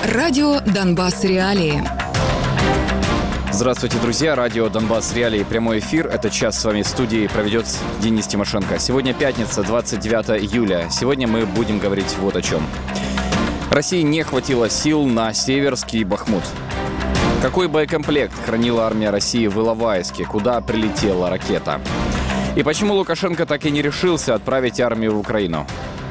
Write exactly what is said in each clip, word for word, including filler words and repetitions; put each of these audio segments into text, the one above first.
Радио «Донбасс. Реалии». Здравствуйте, друзья. Радио «Донбасс. Реалии». Прямой эфир. Этот час с вами в студии проведет Денис Тимошенко. Сегодня пятница, двадцать девятое июля. Сегодня мы будем говорить вот о чем. России не хватило сил на Северский Бахмут. Какой боекомплект хранила армия России в Иловайске? Куда прилетела ракета? И почему Лукашенко так и не решился отправить армию в Украину?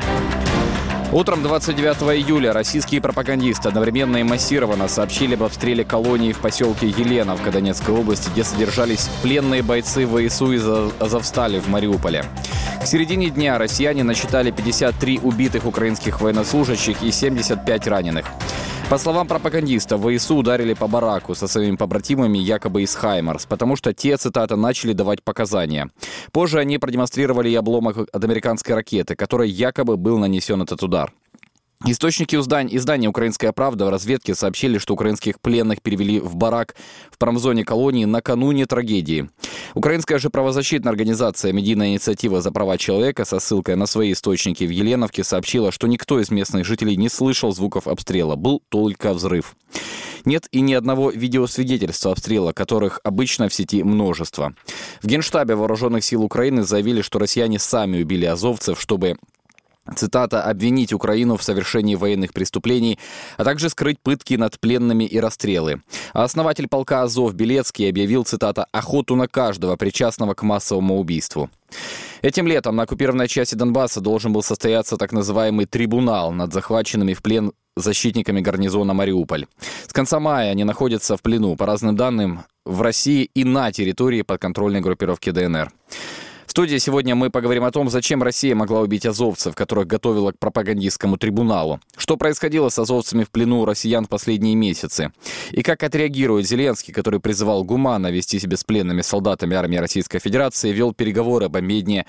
Утром двадцать девятого июля российские пропагандисты одновременно и массированно сообщили об обстреле колонии в поселке Еленовка Донецкой области, где содержались пленные бойцы ВСУ из Азовстали в Мариуполе. К середине дня россияне насчитали пятьдесят три убитых украинских военнослужащих и семьдесят пять раненых. По словам пропагандистов, ВСУ ударили по бараку со своими побратимами якобы из Хаймарс, потому что те, цитата, начали давать показания. Позже они продемонстрировали и обломок от американской ракеты, которой якобы был нанесен этот удар. Источники издания «Украинская правда» в разведке сообщили, что украинских пленных перевели в барак в промзоне колонии накануне трагедии. Украинская же правозащитная организация «Медийная инициатива за права человека» со ссылкой на свои источники в Еленовке сообщила, что никто из местных жителей не слышал звуков обстрела, был только взрыв. Нет и ни одного видеосвидетельства обстрела, которых обычно в сети множество. В Генштабе Вооруженных сил Украины заявили, что россияне сами убили азовцев, чтобы... цитата, «обвинить Украину в совершении военных преступлений, а также скрыть пытки над пленными и расстрелы». А основатель полка Азов Белецкий объявил, цитата, «охоту на каждого, причастного к массовому убийству». Этим летом на оккупированной части Донбасса должен был состояться так называемый трибунал над захваченными в плен защитниками гарнизона Мариуполь. С конца мая они находятся в плену, по разным данным, в России и на территории подконтрольной группировки ДНР. В студии сегодня мы поговорим о том, зачем Россия могла убить азовцев, которых готовила к пропагандистскому трибуналу. Что происходило с азовцами в плену у россиян в последние месяцы. И как отреагирует Зеленский, который призывал гуманно вести себя с пленными солдатами армии Российской Федерации, вел переговоры об обмене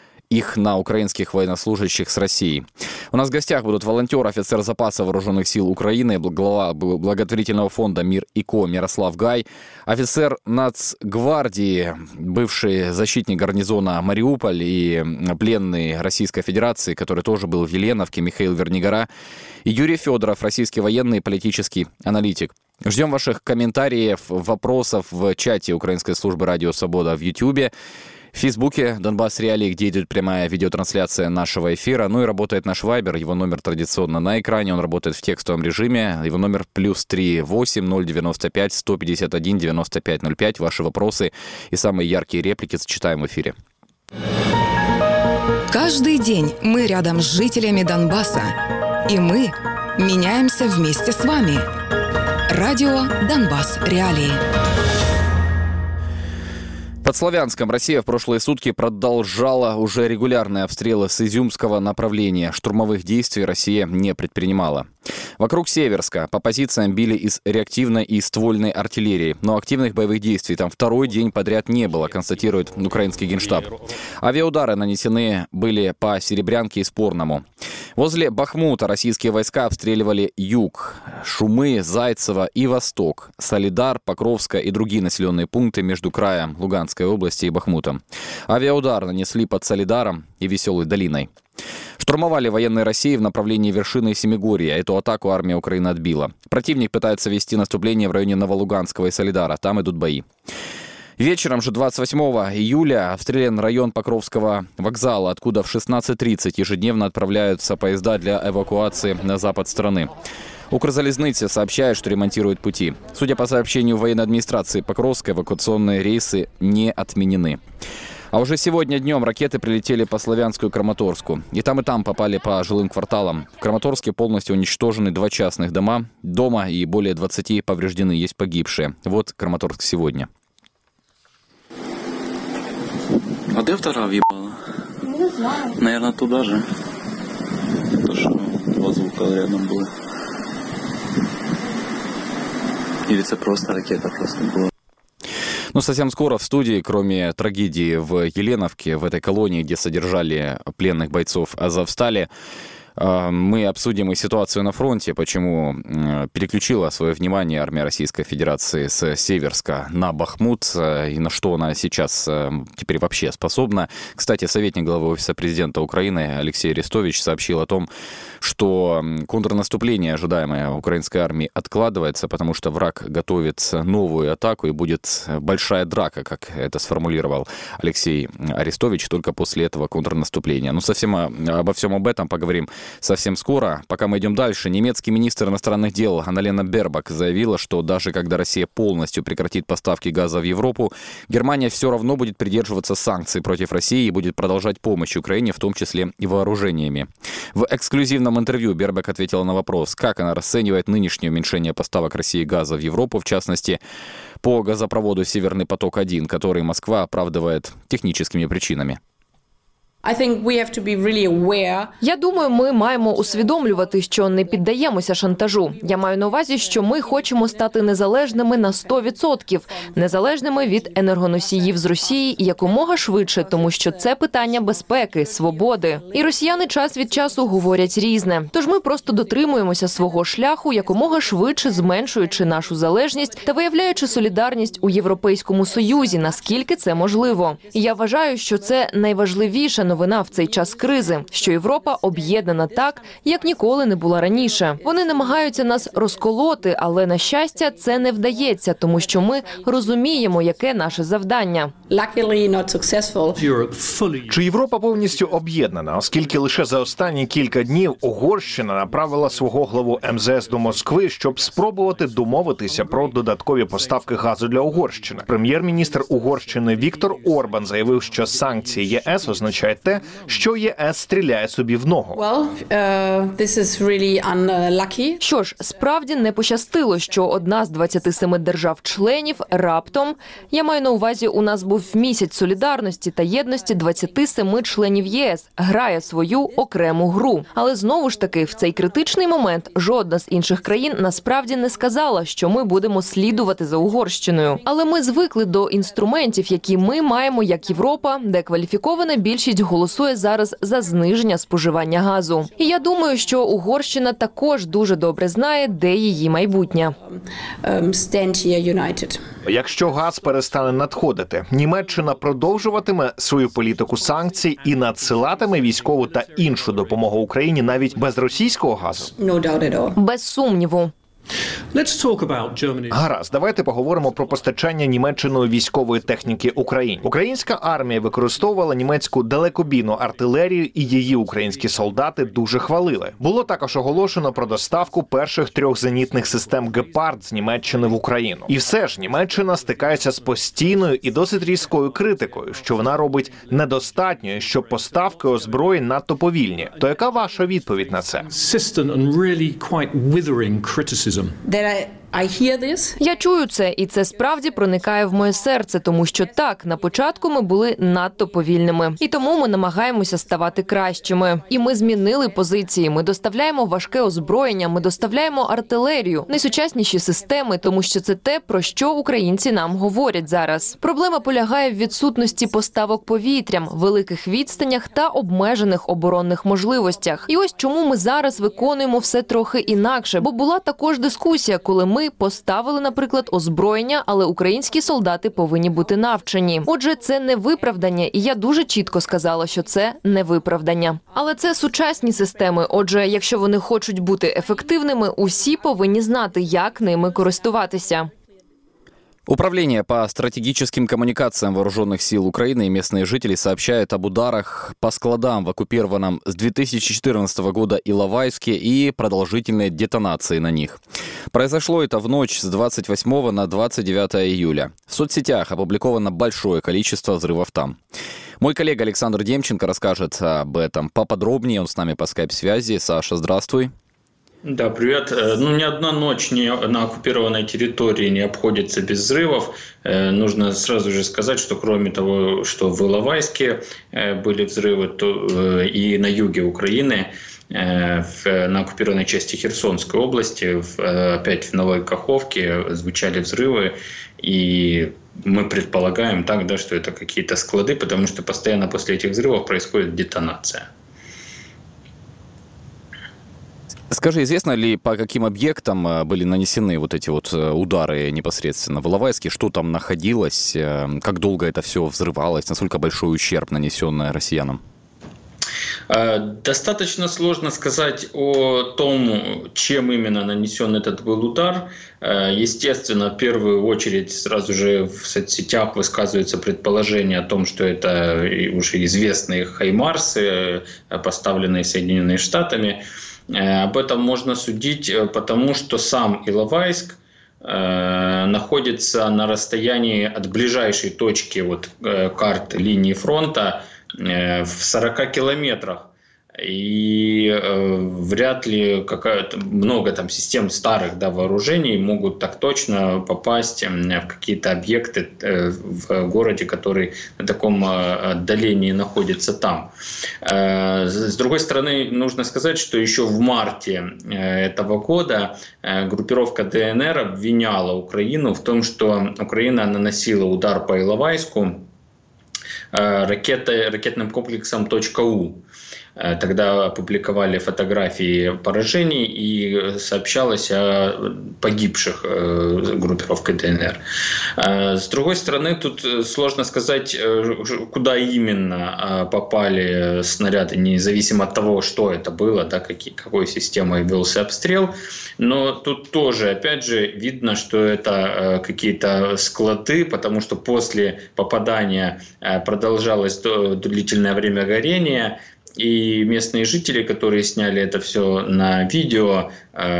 их на украинских военнослужащих с Россией. У нас в гостях будут волонтер, офицер запаса Вооруженных сил Украины, глава благотворительного фонда «Мир и Ко» Мирослав Гай, офицер Нацгвардии, бывший защитник гарнизона Мариуполь и пленный Российской Федерации, который тоже был в Еленовке, Михаил Вернигора, и Юрий Федоров, российский военный и политический аналитик. Ждем ваших комментариев, вопросов в чате Украинской службы «Радио Свобода» в Ютьюбе, в Фейсбуке «Донбасс Реалии», где идет прямая видеотрансляция нашего эфира. Ну и работает наш Вайбер, его номер традиционно на экране, он работает в текстовом режиме. Его номер плюс три восемь ноль девяносто пять сто пятьдесят один девяносто пять ноль пять. Ваши вопросы и самые яркие реплики зачитаем в эфире. Каждый день мы рядом с жителями Донбасса. И мы меняемся вместе с вами. Радио «Донбасс. Реалии». Под Славянском Россия в прошлые сутки продолжала уже регулярные обстрелы с изюмского направления. Штурмовых действий Россия не предпринимала. Вокруг Северска по позициям били из реактивной и ствольной артиллерии. Но активных боевых действий там второй день подряд не было, констатирует украинский Генштаб. Авиаудары нанесены были по Серебрянке и Спорному. Возле Бахмута российские войска обстреливали юг, Шумы, Зайцево и Восток, Солидар, Покровская и другие населенные пункты между краем Луганской области и Бахмутом. Авиаудар нанесли под Солидаром и Веселой долиной. Штурмовали военные России в направлении вершины Семигорья. Эту атаку армия Украины отбила. Противник пытается вести наступление в районе Новолуганского и Солидара. Там идут бои. Вечером же двадцать восьмого июля обстрелян район Покровского вокзала, откуда в шестнадцать тридцать ежедневно отправляются поезда для эвакуации на запад страны. Укрзалезница сообщает, что ремонтирует пути. Судя по сообщению военной администрации Покровской, эвакуационные рейсы не отменены. А уже сегодня днем ракеты прилетели по Славянску и Краматорску. И там, и там попали по жилым кварталам. В Краматорске полностью уничтожены два частных дома. Дома и более двадцати повреждены, есть погибшие. Вот Краматорск сегодня. А де вторая въебала? Не знаю. Наверное, туда же. То, что два звука рядом было. Или это просто ракета просто была. Ну, совсем скоро в студии, кроме трагедии в Еленовке, в этой колонии, где содержали пленных бойцов Азовстали, Мы обсудим и ситуацию на фронте, почему переключила свое внимание армия Российской Федерации с Северска на Бахмут, и на что она сейчас теперь вообще способна. Кстати, советник главы Офиса президента Украины Алексей Арестович сообщил о том, что контрнаступление, ожидаемое украинской армией, откладывается, потому что враг готовит новую атаку и будет большая драка, как это сформулировал Алексей Арестович, только после этого контрнаступления. Ну, совсем обо всем об этом поговорим совсем скоро. Пока мы идем дальше, немецкий министр иностранных дел Анналена Бербак заявила, что даже когда Россия полностью прекратит поставки газа в Европу, Германия все равно будет придерживаться санкций против России и будет продолжать помощь Украине, в том числе и вооружениями. В эксклюзивном интервью Бербак ответила на вопрос, как она расценивает нынешнее уменьшение поставок России газа в Европу, в частности, по газопроводу «Северный поток-один», который Москва оправдывает техническими причинами. Я думаю, ми маємо усвідомлювати, що не піддаємося шантажу. Я маю на увазі, що ми хочемо стати незалежними на сто відсотків, незалежними від енергоносіїв з Росії і якомога швидше, тому що це питання безпеки, свободи. І росіяни час від часу говорять різне. Тож ми просто дотримуємося свого шляху, якомога швидше зменшуючи нашу залежність та виявляючи солідарність у Європейському Союзі, наскільки це можливо. І я вважаю, що це найважливіша новина в цей час кризи, що Європа об'єднана так, як ніколи не була раніше. Вони намагаються нас розколоти, але, на щастя, це не вдається, тому що ми розуміємо, яке наше завдання. Чи Європа повністю об'єднана, оскільки лише за останні кілька днів Угорщина направила свого главу ем зе ес до Москви, щоб спробувати домовитися про додаткові поставки газу для Угорщини. Прем'єр-міністр Угорщини Віктор Орбан заявив, що санкції є ес означають те, що є ес стріляє собі в ногу. Well, uh, this is really unlucky. Що ж, справді не пощастило, що одна з двадцяти семи держав-членів раптом, я маю на увазі, у нас був місяць солідарності та єдності двадцяти семи членів ЄС, грає свою окрему гру. Але знову ж таки, в цей критичний момент жодна з інших країн насправді не сказала, що ми будемо слідувати за Угорщиною. Але ми звикли до інструментів, які ми маємо як Європа, де кваліфікована більшість голосує зараз за зниження споживання газу. І я думаю, що Угорщина також дуже добре знає, де її майбутнє. Якщо газ перестане надходити, Німеччина продовжуватиме свою політику санкцій і надсилатиме військову та іншу допомогу Україні навіть без російського газу? Без сумніву. Гаразд, давайте поговоримо про постачання Німеччиною військової техніки Україні. Українська армія використовувала німецьку далекобійну артилерію, і її українські солдати дуже хвалили. Було також оголошено про доставку перших трьох зенітних систем «Гепард» з Німеччини в Україну. І все ж Німеччина стикається з постійною і досить різкою критикою, що вона робить недостатньо, що поставки озброєнь надто повільні. То яка ваша відповідь на це? Я чую це, і це справді проникає в моє серце, тому що так, на початку ми були надто повільними. І тому ми намагаємося ставати кращими. І ми змінили позиції, ми доставляємо важке озброєння, ми доставляємо артилерію, найсучасніші системи, тому що це те, про що українці нам говорять зараз. Проблема полягає в відсутності поставок повітрям, великих відстанях та обмежених оборонних можливостях. І ось чому ми зараз виконуємо все трохи інакше, бо була також дискусія, коли ми Ми поставили, наприклад, озброєння, але українські солдати повинні бути навчені. Отже, це не виправдання, і я дуже чітко сказала, що це не виправдання. Але це сучасні системи, отже, якщо вони хочуть бути ефективними, усі повинні знати, як ними користуватися. Управление по стратегическим коммуникациям вооруженных сил Украины и местные жители сообщают об ударах по складам в оккупированном с две тысячи четырнадцатого года Иловайске и продолжительной детонации на них. Произошло это в ночь с двадцать восьмого на двадцать девятое июля. В соцсетях опубликовано большое количество взрывов там. Мой коллега Александр Демченко расскажет об этом поподробнее. Он с нами по скайп-связи. Саша, здравствуй. Да, привет. Ну, ни одна ночь не, на оккупированной территории не обходится без взрывов. Э, нужно сразу же сказать, что кроме того, что в Иловайске э, были взрывы, то э, и на юге Украины, э, в, на оккупированной части Херсонской области, в, э, опять в Новой Каховке звучали взрывы. И мы предполагаем так, да, что это какие-то склады, потому что постоянно после этих взрывов происходит детонация. Скажи, известно ли, по каким объектам были нанесены вот эти вот удары непосредственно в Иловайске? Что там находилось? Как долго это все взрывалось? Насколько большой ущерб нанесен россиянам? Достаточно сложно сказать о том, чем именно нанесен этот был удар. Естественно, в первую очередь сразу же в соцсетях высказываются предположения о том, что это уже известные хаймарсы, поставленные Соединенными Штатами. Об этом можно судить, потому что сам Иловайск находится на расстоянии от ближайшей точки вот, карт линии фронта в сорока километрах. И э, вряд ли какая-то, много там систем старых, да, вооружений могут так точно попасть в какие-то объекты э, в городе, который на таком отдалении находится там. Э, с другой стороны, нужно сказать, что еще в марте этого года э, группировка ДНР обвиняла Украину в том, что Украина наносила удар по Иловайску э, ракетой, ракетным комплексом .У. Тогда опубликовали фотографии поражений и сообщалось о погибших группировкой ДНР. С другой стороны, тут сложно сказать, куда именно попали снаряды, независимо от того, что это было, да, какой системой велся обстрел. Но тут тоже, опять же, видно, что это какие-то склады, потому что после попадания продолжалось длительное время горения. И местные жители, которые сняли это все на видео,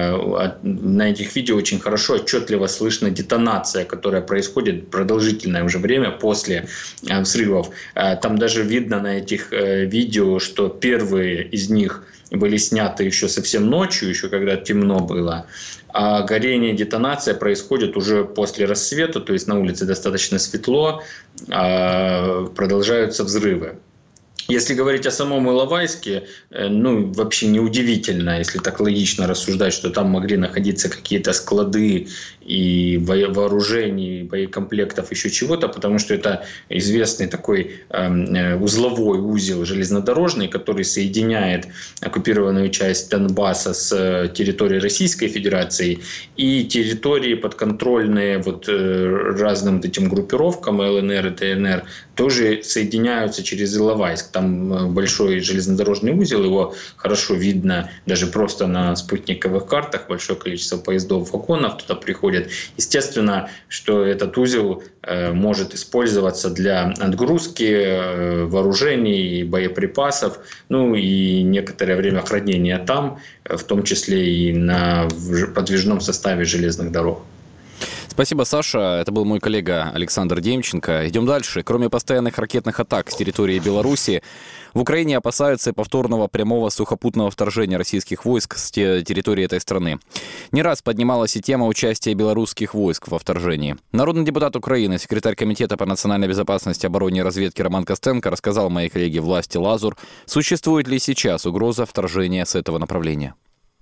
на этих видео очень хорошо, отчетливо слышно детонация, которая происходит продолжительное уже время после взрывов. Там даже видно на этих видео, что первые из них были сняты еще совсем ночью, еще когда темно было, а горение, детонация происходит уже после рассвета, то есть на улице достаточно светло, продолжаются взрывы. Если говорить о самом Иловайске, ну, вообще неудивительно, если так логично рассуждать, что там могли находиться какие-то склады и вооружений, боекомплектов, еще чего-то, потому что это известный такой э, узловой узел железнодорожный, который соединяет оккупированную часть Донбасса с территорией Российской Федерации и территории подконтрольные вот, э, разным этим группировкам ЛНР и ДНР тоже соединяются через Иловайск. Там большой железнодорожный узел, его хорошо видно даже просто на спутниковых картах, большое количество поездов, вагонов туда приходит. Естественно, что этот узел э, может использоваться для отгрузки э, вооружений, боеприпасов, ну и некоторое время хранения там, в том числе и на подвижном составе железных дорог. Спасибо, Саша. Это был мой коллега Александр Демченко. Идем дальше. Кроме постоянных ракетных атак с территории Беларуси, в Украине опасаются повторного прямого сухопутного вторжения российских войск с территории этой страны. Не раз поднималась и тема участия белорусских войск во вторжении. Народный депутат Украины, секретарь Комитета по национальной безопасности, обороне и разведке Роман Костенко рассказал моей коллеге Власти Лазур, существует ли сейчас угроза вторжения с этого направления.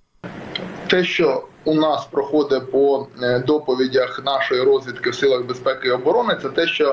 Те, що у нас проходить по доповідях нашої розвідки в силах безпеки і оборони, це те, що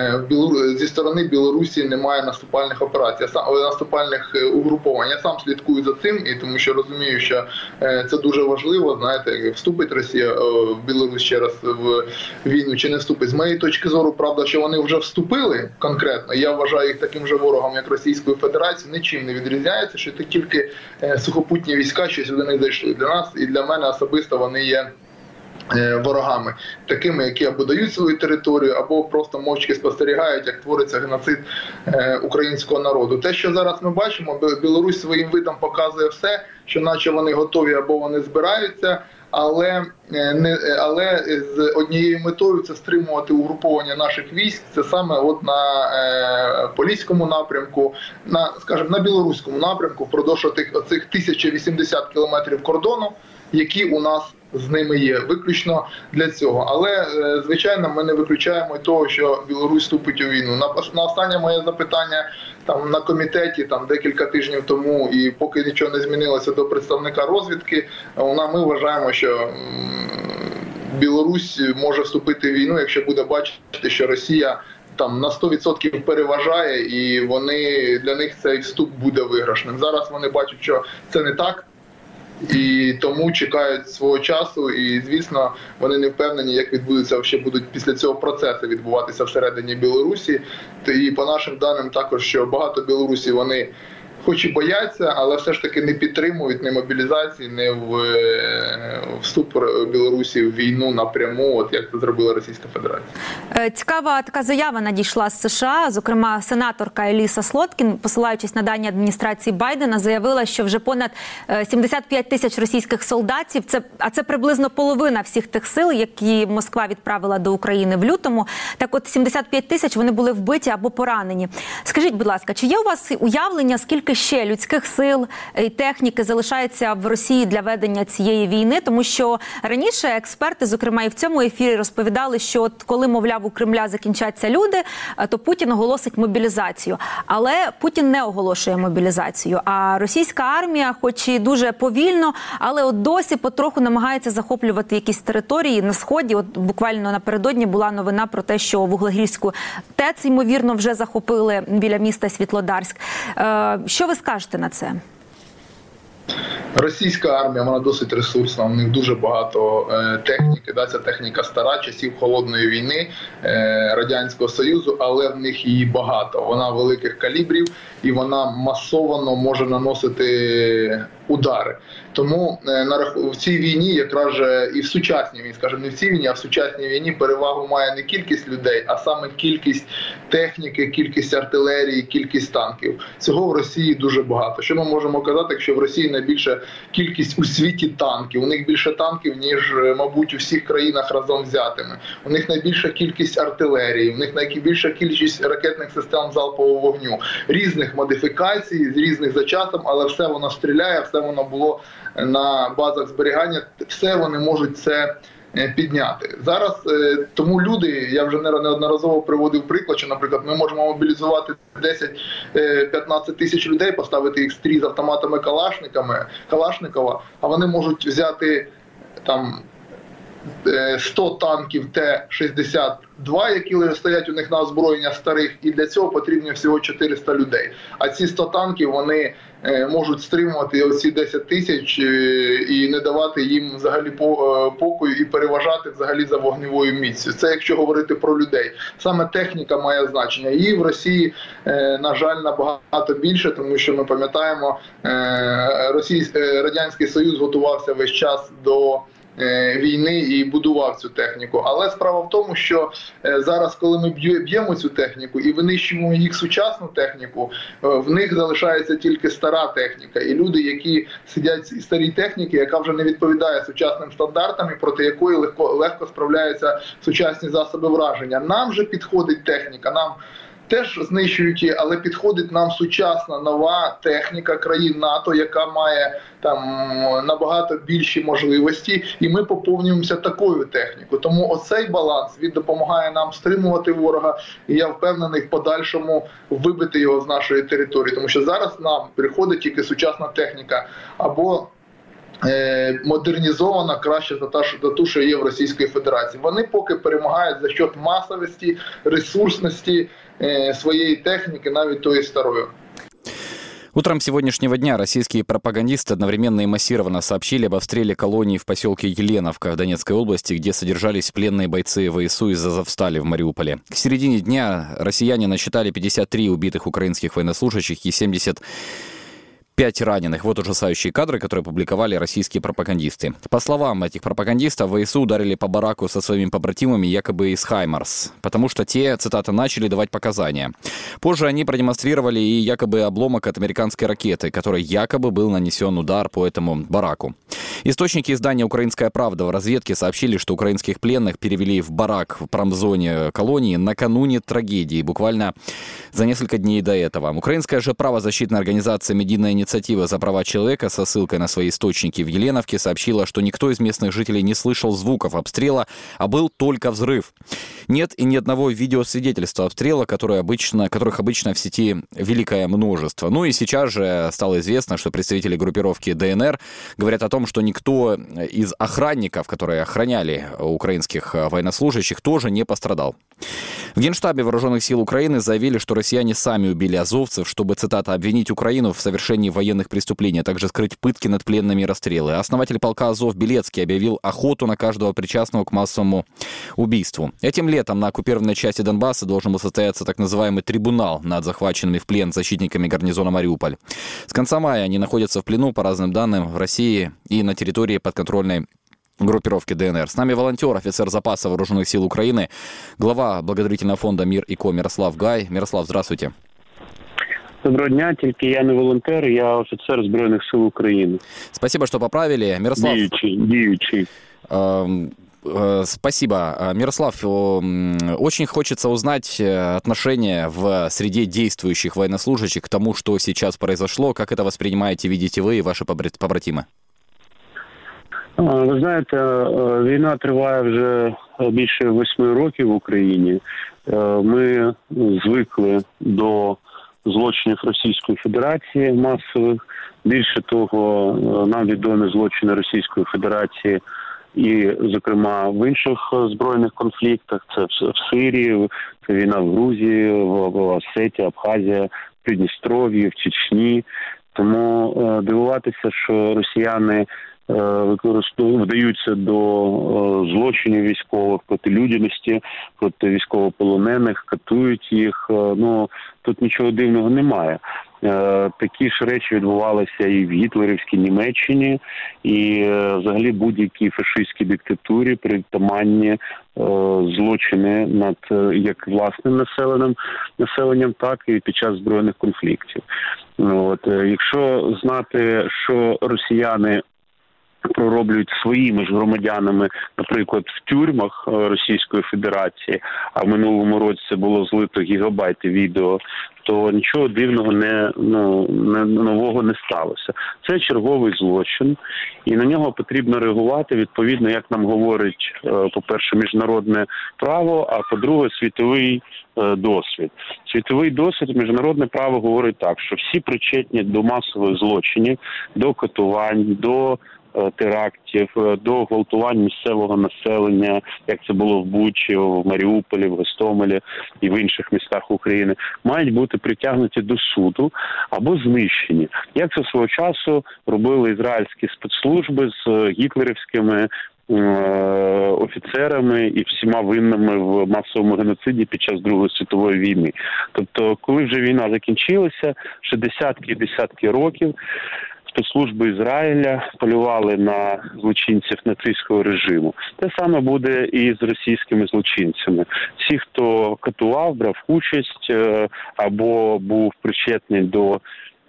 зі сторони Білорусі немає наступальних операцій, наступальних угруповань. Я сам слідкую за цим, і тому що розумію, що це дуже важливо, знаєте, вступить Росія в Білорусь ще раз в війну чи не вступить. З моєї точки зору, правда, що вони вже вступили конкретно, я вважаю їх таким же ворогом, як Російської Федерації, нічим не відрізняється, що тільки сухопутні війська щось до них зайшли. Для нас і для мене особисто вони є ворогами, такими, які або дають свою територію, або просто мовчки спостерігають, як твориться геноцид українського народу. Те, що зараз ми бачимо, Білорусь своїм видом показує все, що наче вони готові або вони збираються, але, не, але з однією метою – це стримувати угруповання наших військ, це саме от на е, Поліському напрямку, на, скажімо, на білоруському напрямку, впродовж оцих тисяча вісімдесят кілометрів кордону, які у нас з ними є, виключно для цього. Але, звичайно, ми не виключаємо того, що Білорусь вступить у війну. На, на останнє моє запитання там, на комітеті там, декілька тижнів тому, і поки нічого не змінилося до представника розвідки, вона, ми вважаємо, що Білорусь може вступити в війну, якщо буде бачити, що Росія там на сто відсотків переважає, і вони, для них цей вступ буде виграшним. Зараз вони бачать, що це не так. І тому чекають свого часу, і, звісно, вони не впевнені, як відбудуться, ще будуть після цього процеси відбуватися всередині Білорусі. І по нашим даним також, що багато білорусів, вони хоч і бояться, але все ж таки не підтримують ні мобілізації, ні в вступ Білорусі в війну напряму, от як це зробила Російська Федерація. Цікава така заява надійшла з США. Зокрема, сенаторка Еліса Слоткін, посилаючись на дані адміністрації Байдена, заявила, що вже понад сімдесят п'ять тисяч російських солдатів, це, а це приблизно половина всіх тих сил, які Москва відправила до України в лютому. Так от сімдесят п'ять тисяч вони були вбиті або поранені. Скажіть, будь ласка, чи є у вас уявлення, скільки ще людських сил і техніки залишається в Росії для ведення цієї війни? Тому що раніше експерти, зокрема і в цьому ефірі, розповідали, що от коли, мовляв, у Кремля закінчаться люди, то Путін оголосить мобілізацію. Але Путін не оголошує мобілізацію. А російська армія, хоч і дуже повільно, але от досі потроху намагається захоплювати якісь території на Сході. От буквально напередодні була новина про те, що Вуглегірську ТЕЦ, ймовірно, вже захопили біля міста Світлодарськ. Що ви скажете на це? Російська армія, вона досить ресурсна, у них дуже багато е, техніки, да, ця техніка стара, часів Холодної війни, е, Радянського Союзу, але в них її багато. Вона великих калібрів і вона масово може наносити удари. Тому е, на, в цій війні, якраз же і в сучасній війні, скажімо, не в цій війні, а в сучасній війні перевагу має не кількість людей, а саме кількість техніки, кількість артилерії, кількість танків. Цього в Росії дуже багато. Що ми можемо казати, якщо в Росії найбільша кількість у світі танків? У них більше танків, ніж, мабуть, у всіх країнах разом взятими. У них найбільша кількість артилерії, у них найбільша кількість ракетних систем залпового вогню. Різних модифікацій, з різних за часом, але все воно стріляє, все воно було на базах зберігання, все вони можуть це підняти. Зараз тому люди, я вже неодноразово приводив приклад, що, наприклад, ми можемо мобілізувати десять-п'ятнадцять тисяч людей, поставити їх стрій з автоматами Калашниками, Калашникова, а вони можуть взяти там сто танків Т шістдесят два, які стоять у них на озброєння старих, і для цього потрібно всього чотириста людей. А ці сто танків, вони можуть стримувати оці десять тисяч і не давати їм взагалі покою і переважати взагалі за вогневою міцю. Це якщо говорити про людей. Саме техніка має значення. Її в Росії, на жаль, набагато більше, тому що ми пам'ятаємо, Радянський Союз готувався весь час до війни і будував цю техніку. Але справа в тому, що зараз, коли ми б'ємо цю техніку і винищуємо їх сучасну техніку, в них залишається тільки стара техніка. І люди, які сидять в старій техніці, яка вже не відповідає сучасним стандартам, і проти якої легко, легко справляються сучасні засоби враження. Нам же підходить техніка, нам теж знищують її, але підходить нам сучасна, нова техніка країн НАТО, яка має там набагато більші можливості, і ми поповнюємося такою технікою. Тому оцей баланс, він допомагає нам стримувати ворога, і я впевнений в подальшому вибити його з нашої території. Тому що зараз нам приходить тільки сучасна техніка, або модернізована краще за та, за ту, що є в Російській Федерації. Вони поки перемагають за счет масовості, ресурсності своєї техніки, навіть тої старої. Утром сегодняшнего дня российские пропагандисты одновременно и массированно сообщили об обстреле колонии в поселке Еленовка в Донецкой области, где содержались пленные бойцы ВСУ из Азовстали в Мариуполе. К середине дня россияне насчитали пятьдесят три убитых украинских военнослужащих и семьдесят пять раненых. Вот ужасающие кадры, которые публиковали российские пропагандисты. По словам этих пропагандистов, ВСУ ударили по бараку со своими побратимами якобы из Хаймарс, потому что те, цитата, начали давать показания. Позже они продемонстрировали и якобы обломок от американской ракеты, которой якобы был нанесен удар по этому бараку. Источники издания «Украинская правда» в разведке сообщили, что украинских пленных перевели в барак в промзоне колонии накануне трагедии, буквально за несколько дней до этого. Украинская же правозащитная организация «Медийная инициатива за права человека» со ссылкой на свои источники в Еленовке сообщила, что никто из местных жителей не слышал звуков обстрела, а был только взрыв. Нет и ни одного видеосвидетельства обстрела, которые обычно, которых обычно в сети великое множество. Ну и сейчас же стало известно, что представители группировки ДНР говорят о том, что никто из охранников, которые охраняли украинских военнослужащих, тоже не пострадал. В Генштабе Вооруженных сил Украины заявили, что россияне сами убили азовцев, чтобы, цитата, обвинить Украину в совершении военных преступлений, а также скрыть пытки над пленными и расстрелы. Основатель полка Азов Белецкий объявил охоту на каждого причастного к массовому убийству. Этим летом на оккупированной части Донбасса должен был состояться так называемый трибунал над захваченными в плен защитниками гарнизона Мариуполь. С конца мая они находятся в плену, по разным данным, в России и на территории подконтрольной группировки ДНР. С нами волонтер, офицер запаса Вооруженных сил Украины, глава благотворительного фонда «Мир и Ко» Мирослав Гай. Мирослав, здравствуйте. Доброго дня, тільки я не волонтер, я офіцер Збройних сил України. Спасибо, что поправили. Мирослав... Діючий, діючий. Э, э, спасибо. Мирослав, э, очень хочется узнать отношение в среде действующих военнослужащих к тому, что сейчас произошло. Как это воспринимаете, видите вы и ваши побратимы? Ви знаєте, війна триває вже більше восьми років в Україні. Ми звикли до злочинів Російської Федерації масових. Більше того, нам відомі злочини Російської Федерації і, зокрема, в інших збройних конфліктах. Це в Сирії, це війна в Грузії, в Осетії, Абхазії, Придністров'ї, в Чечні. Тому дивуватися, що росіяни використовують, вдаються до злочинів військових, проти людяності, проти військовополонених, катують їх. Ну, тут нічого дивного немає. Такі ж речі відбувалися і в гітлерівській Німеччині, і взагалі будь-якій фашистській диктатурі притаманні злочини над як власним населенням, населенням, так і під час збройних конфліктів. От, якщо знати, що росіяни пророблюють своїми ж громадянами, наприклад, в тюрмах Російської Федерації, а в минулому році це було злито гігабайти відео, то нічого дивного не, ну, не, нового не сталося. Це черговий злочин, і на нього потрібно реагувати відповідно, як нам говорить, по-перше, міжнародне право, а по-друге, світовий досвід. Світовий досвід, міжнародне право говорить так, що всі причетні до масових злочинів, до катувань, до терактів, до гвалтувань місцевого населення, як це було в Бучі, в Маріуполі, в Гостомелі і в інших містах України, мають бути притягнуті до суду або знищені. Як це свого часу робили ізраїльські спецслужби з гітлерівськими офіцерами і всіма винними в масовому геноциді під час Другої світової війни. Тобто, коли вже війна закінчилася, ще десятки і десятки років спецслужби Ізраїля полювали на злочинців нацистського режиму. Те саме буде і з російськими злочинцями. Всі, хто катував, брав участь або був причетний до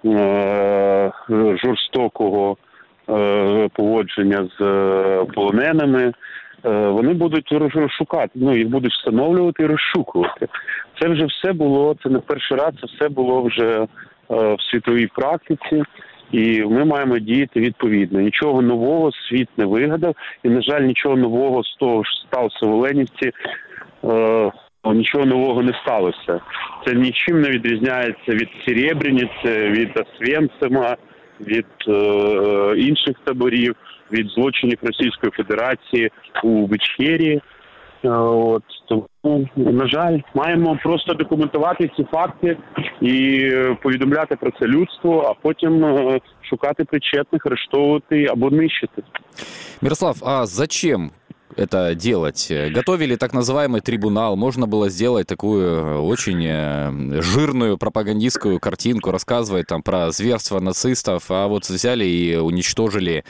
е- жорстокого е- поводження з полоненими, вони будуть розшукати, ну, їх будуть встановлювати і розшукувати. Це вже все було, це не перший раз, це все було вже в світовій практиці. І ми маємо діяти відповідно. Нічого нового світ не вигадав. І, на жаль, нічого нового з того, що сталося в Оленівці, е, нічого нового не сталося. Це нічим не відрізняється від Серебряниці, від Освенцима, від е, інших таборів, від злочинів Російської Федерації у Вечері. От, тому, на жаль, маємо просто документувати ці факти і повідомляти про це людству, а потім шукати причетних, арештовувати або нищити. Мирослав, а зачем это делать? Готовили так называемый трибунал, можно было сделать такую очень жирную пропагандистскую картинку, рассказывая там про зверство нацистов, а вот взяли и уничтожили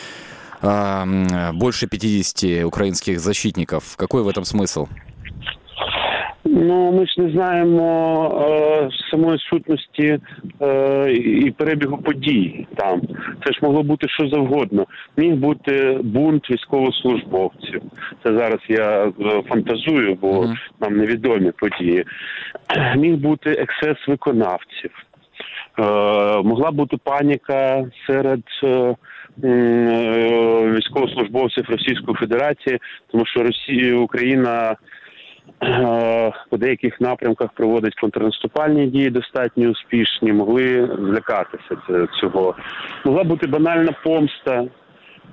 больше пятидесяти украинских защитников. Какой в этом смысл? Ну, ми ж не знаємо е, самої сутності е, і перебігу подій там. Це ж могло бути що завгодно. Міг бути бунт військовослужбовців. Це зараз я фантазую, бо mm-hmm. нам невідомі події. Міг бути ексцес виконавців. Е, могла бути паніка серед е, військовослужбовців Російської Федерації, тому що Росія, Україна по деяких напрямках проводить контрнаступальні дії достатньо успішні, могли злякатися цього. Могла бути банальна помста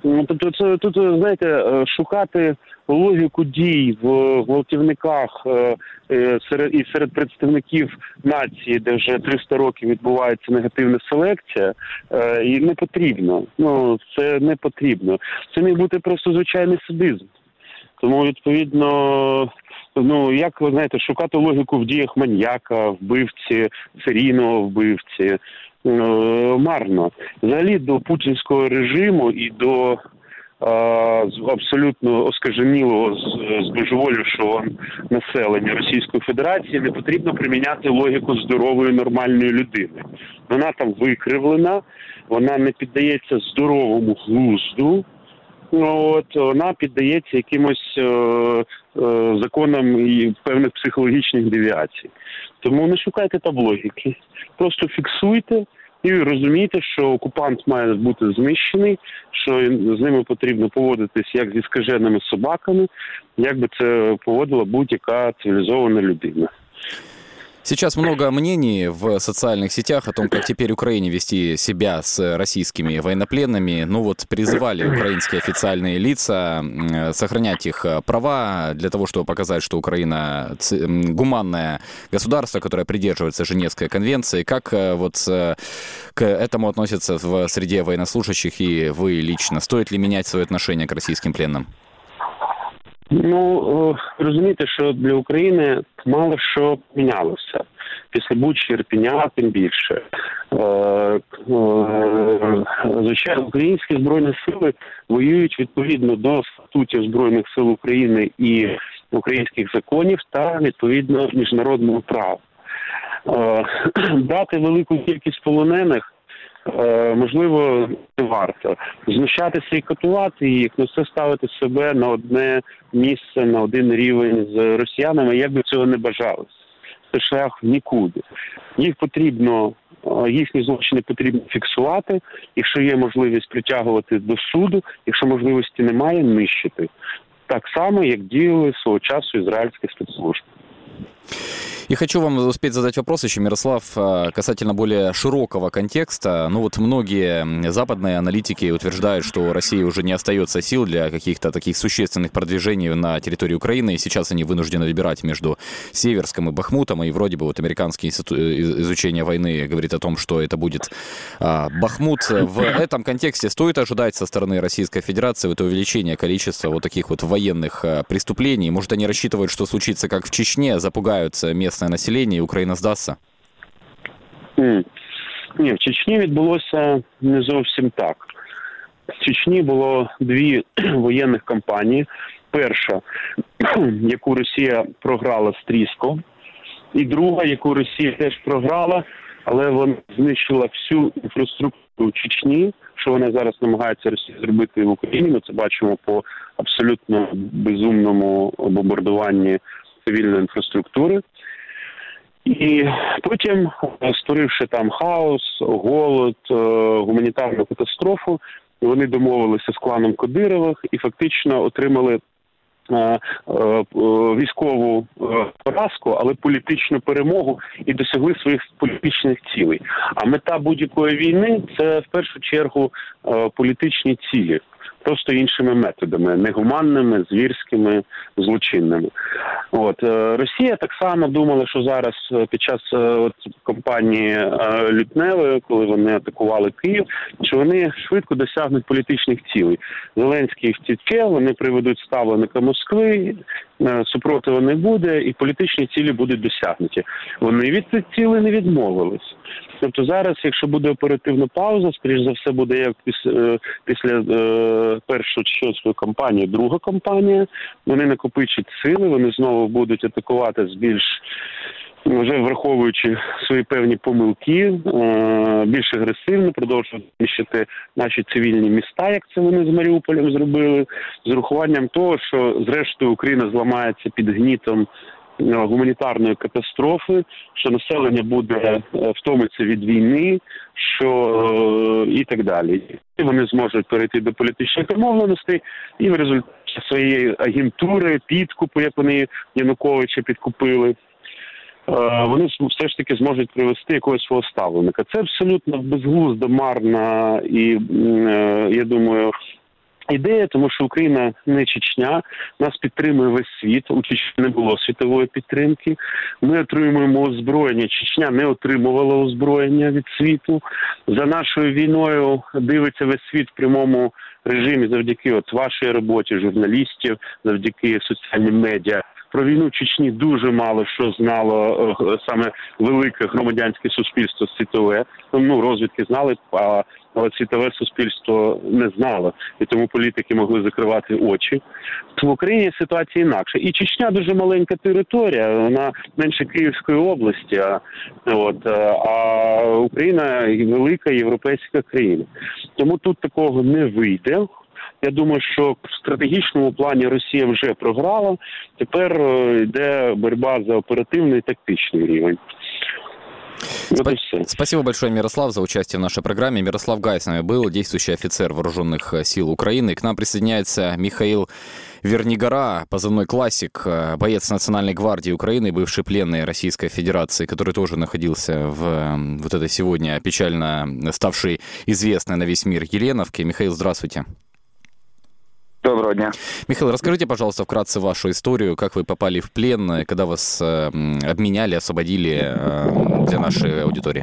Ну, тобто, це тут, знаєте, шукати логіку дій в гвалтівниках серед і серед представників нації, де вже триста років відбувається негативна селекція, і не потрібно. Ну, це не потрібно. Це міг бути просто звичайний садизм. Тому, відповідно, ну, як, ви знаєте, шукати логіку в діях маньяка, вбивці, серійного вбивці, марно. Взагалі до путінського режиму і до а, абсолютно оскаженілого, збожеволівшого населення Російської Федерації не потрібно приміняти логіку здорової, нормальної людини. Вона там викривлена, вона не піддається здоровому глузду, от, вона піддається якимось е, е, законам і певних психологічних девіацій. Тому не шукайте там логіки. Просто фіксуйте і розумійте, що окупант має бути знищений, що з ними потрібно поводитись як зі скаженими собаками, як би це поводила будь-яка цивілізована людина. Сейчас много мнений в социальных сетях о том, как теперь Украине вести себя с российскими военнопленными. Ну вот призывали украинские официальные лица сохранять их права для того, чтобы показать, что Украина гуманное государство, которое придерживается Женевской конвенции. Как вот к этому относятся в среде военнослужащих и вы лично? Стоит ли менять свое отношение к российским пленным? Ну, розумієте, що для України мало що мінялося. Після Бучі, Ірпеня, тим більше. Звичайно, українські Збройні Сили воюють відповідно до статутів Збройних Сил України і українських законів та, відповідно, міжнародного права. Дати велику кількість полонених можливо, не варто. Знущатися і катувати їх, ну це ставити себе на одне місце, на один рівень з росіянами, як би цього не бажалося. Це шлях в нікуди. Їх потрібно, їхні злочини потрібно фіксувати, якщо є можливість притягувати до суду, якщо можливості немає, нищити. Так само, як діяли свого часу ізраїльські спецслужби. И хочу вам успеть задать вопрос еще, Мирослав, касательно более широкого контекста. Ну вот многие западные аналитики утверждают, что у России уже не остается сил для каких-то таких существенных продвижений на территории Украины, и сейчас они вынуждены выбирать между Северском и Бахмутом, и вроде бы вот американское институт изучения войны говорит о том, что это будет а, Бахмут. В этом контексте стоит ожидать со стороны Российской Федерации вот увеличения количества вот таких вот военных преступлений? Может, они рассчитывают, что случится как в Чечне, запугаются местные населення, і Україна здасться? Mm. Ні, в Чечні відбулося не зовсім так. В Чечні було дві воєнних кампанії. Перша, яку Росія програла з тріском, і друга, яку Росія теж програла, але вона знищила всю інфраструктуру Чечні, що вона зараз намагається Росія зробити в Україні. Ми це бачимо по абсолютно безумному бомбардуванні цивільної інфраструктури. І потім, створивши там хаос, голод, гуманітарну катастрофу, вони домовилися з кланом Кадирових і фактично отримали військову поразку, але політичну перемогу і досягли своїх політичних цілей. А мета будь-якої війни – це в першу чергу політичні цілі. Просто іншими методами, негуманними, звірськими, злочинними. От Росія так само думала, що зараз під час от, кампанії лютневої, коли вони атакували Київ, що вони швидко досягнуть політичних цілей. Зеленський втіче, вони приведуть ставленика Москви, супротиву не буде, і політичні цілі будуть досягнуті. Вони від цих цілей не відмовились. Тобто зараз, якщо буде оперативна пауза, скоріш за все буде як після, після е, першої чеченської кампанії, друга кампанія, вони накопичать сили, вони знову будуть атакувати з більш, вже враховуючи свої певні помилки, е, більш агресивно, продовжують знищити наші цивільні міста, як це вони з Маріуполем зробили, з урахуванням того, що зрештою Україна зламається під гнітом гуманітарної катастрофи, що населення буде втомиться від війни, що і так далі. І вони зможуть перейти до політичних домовленостей і в результаті своєї агентури, підкупу, як вони Януковича підкупили, вони все ж таки зможуть привести якогось свого ставленика. Це абсолютно безглуздо, марна і, я думаю, ідея, тому що Україна не Чечня, нас підтримує весь світ, у Чечні не було світової підтримки, ми отримуємо озброєння, Чечня не отримувала озброєння від світу, за нашою війною дивиться весь світ в прямому режимі завдяки от вашій роботі, журналістів, завдяки соціальним медіа. Про війну в Чечні дуже мало що знало саме велике громадянське суспільство світове. Ну, розвідки знали, а але світове суспільство не знало. І тому політики могли закривати очі. В Україні ситуація інакша. І Чечня дуже маленька територія, вона менше Київської області, а, от, а Україна велика європейська країна. Тому тут такого не вийде. Я думаю, що в стратегічному плані Росія вже програла. Тепер йде боротьба за оперативний і тактичний рівень. Спа- Спасибо большое, Мирослав, за участие в нашей программе. Мирослав Гай с нами был, действующий офицер Вооруженных сил Украины. К нам присоединяется Михаил Вернигора, позывной «Классик», боец Национальной гвардии Украины, бывший пленный Российской Федерации, который тоже находился в вот этой сегодня печально ставшей известной на весь мир Еленовке. Михаил, здравствуйте. Доброго дня. Михаил, расскажите, пожалуйста, вкратце вашу историю, как вы попали в плен, когда вас э, обменяли, освободили э, для нашей аудитории.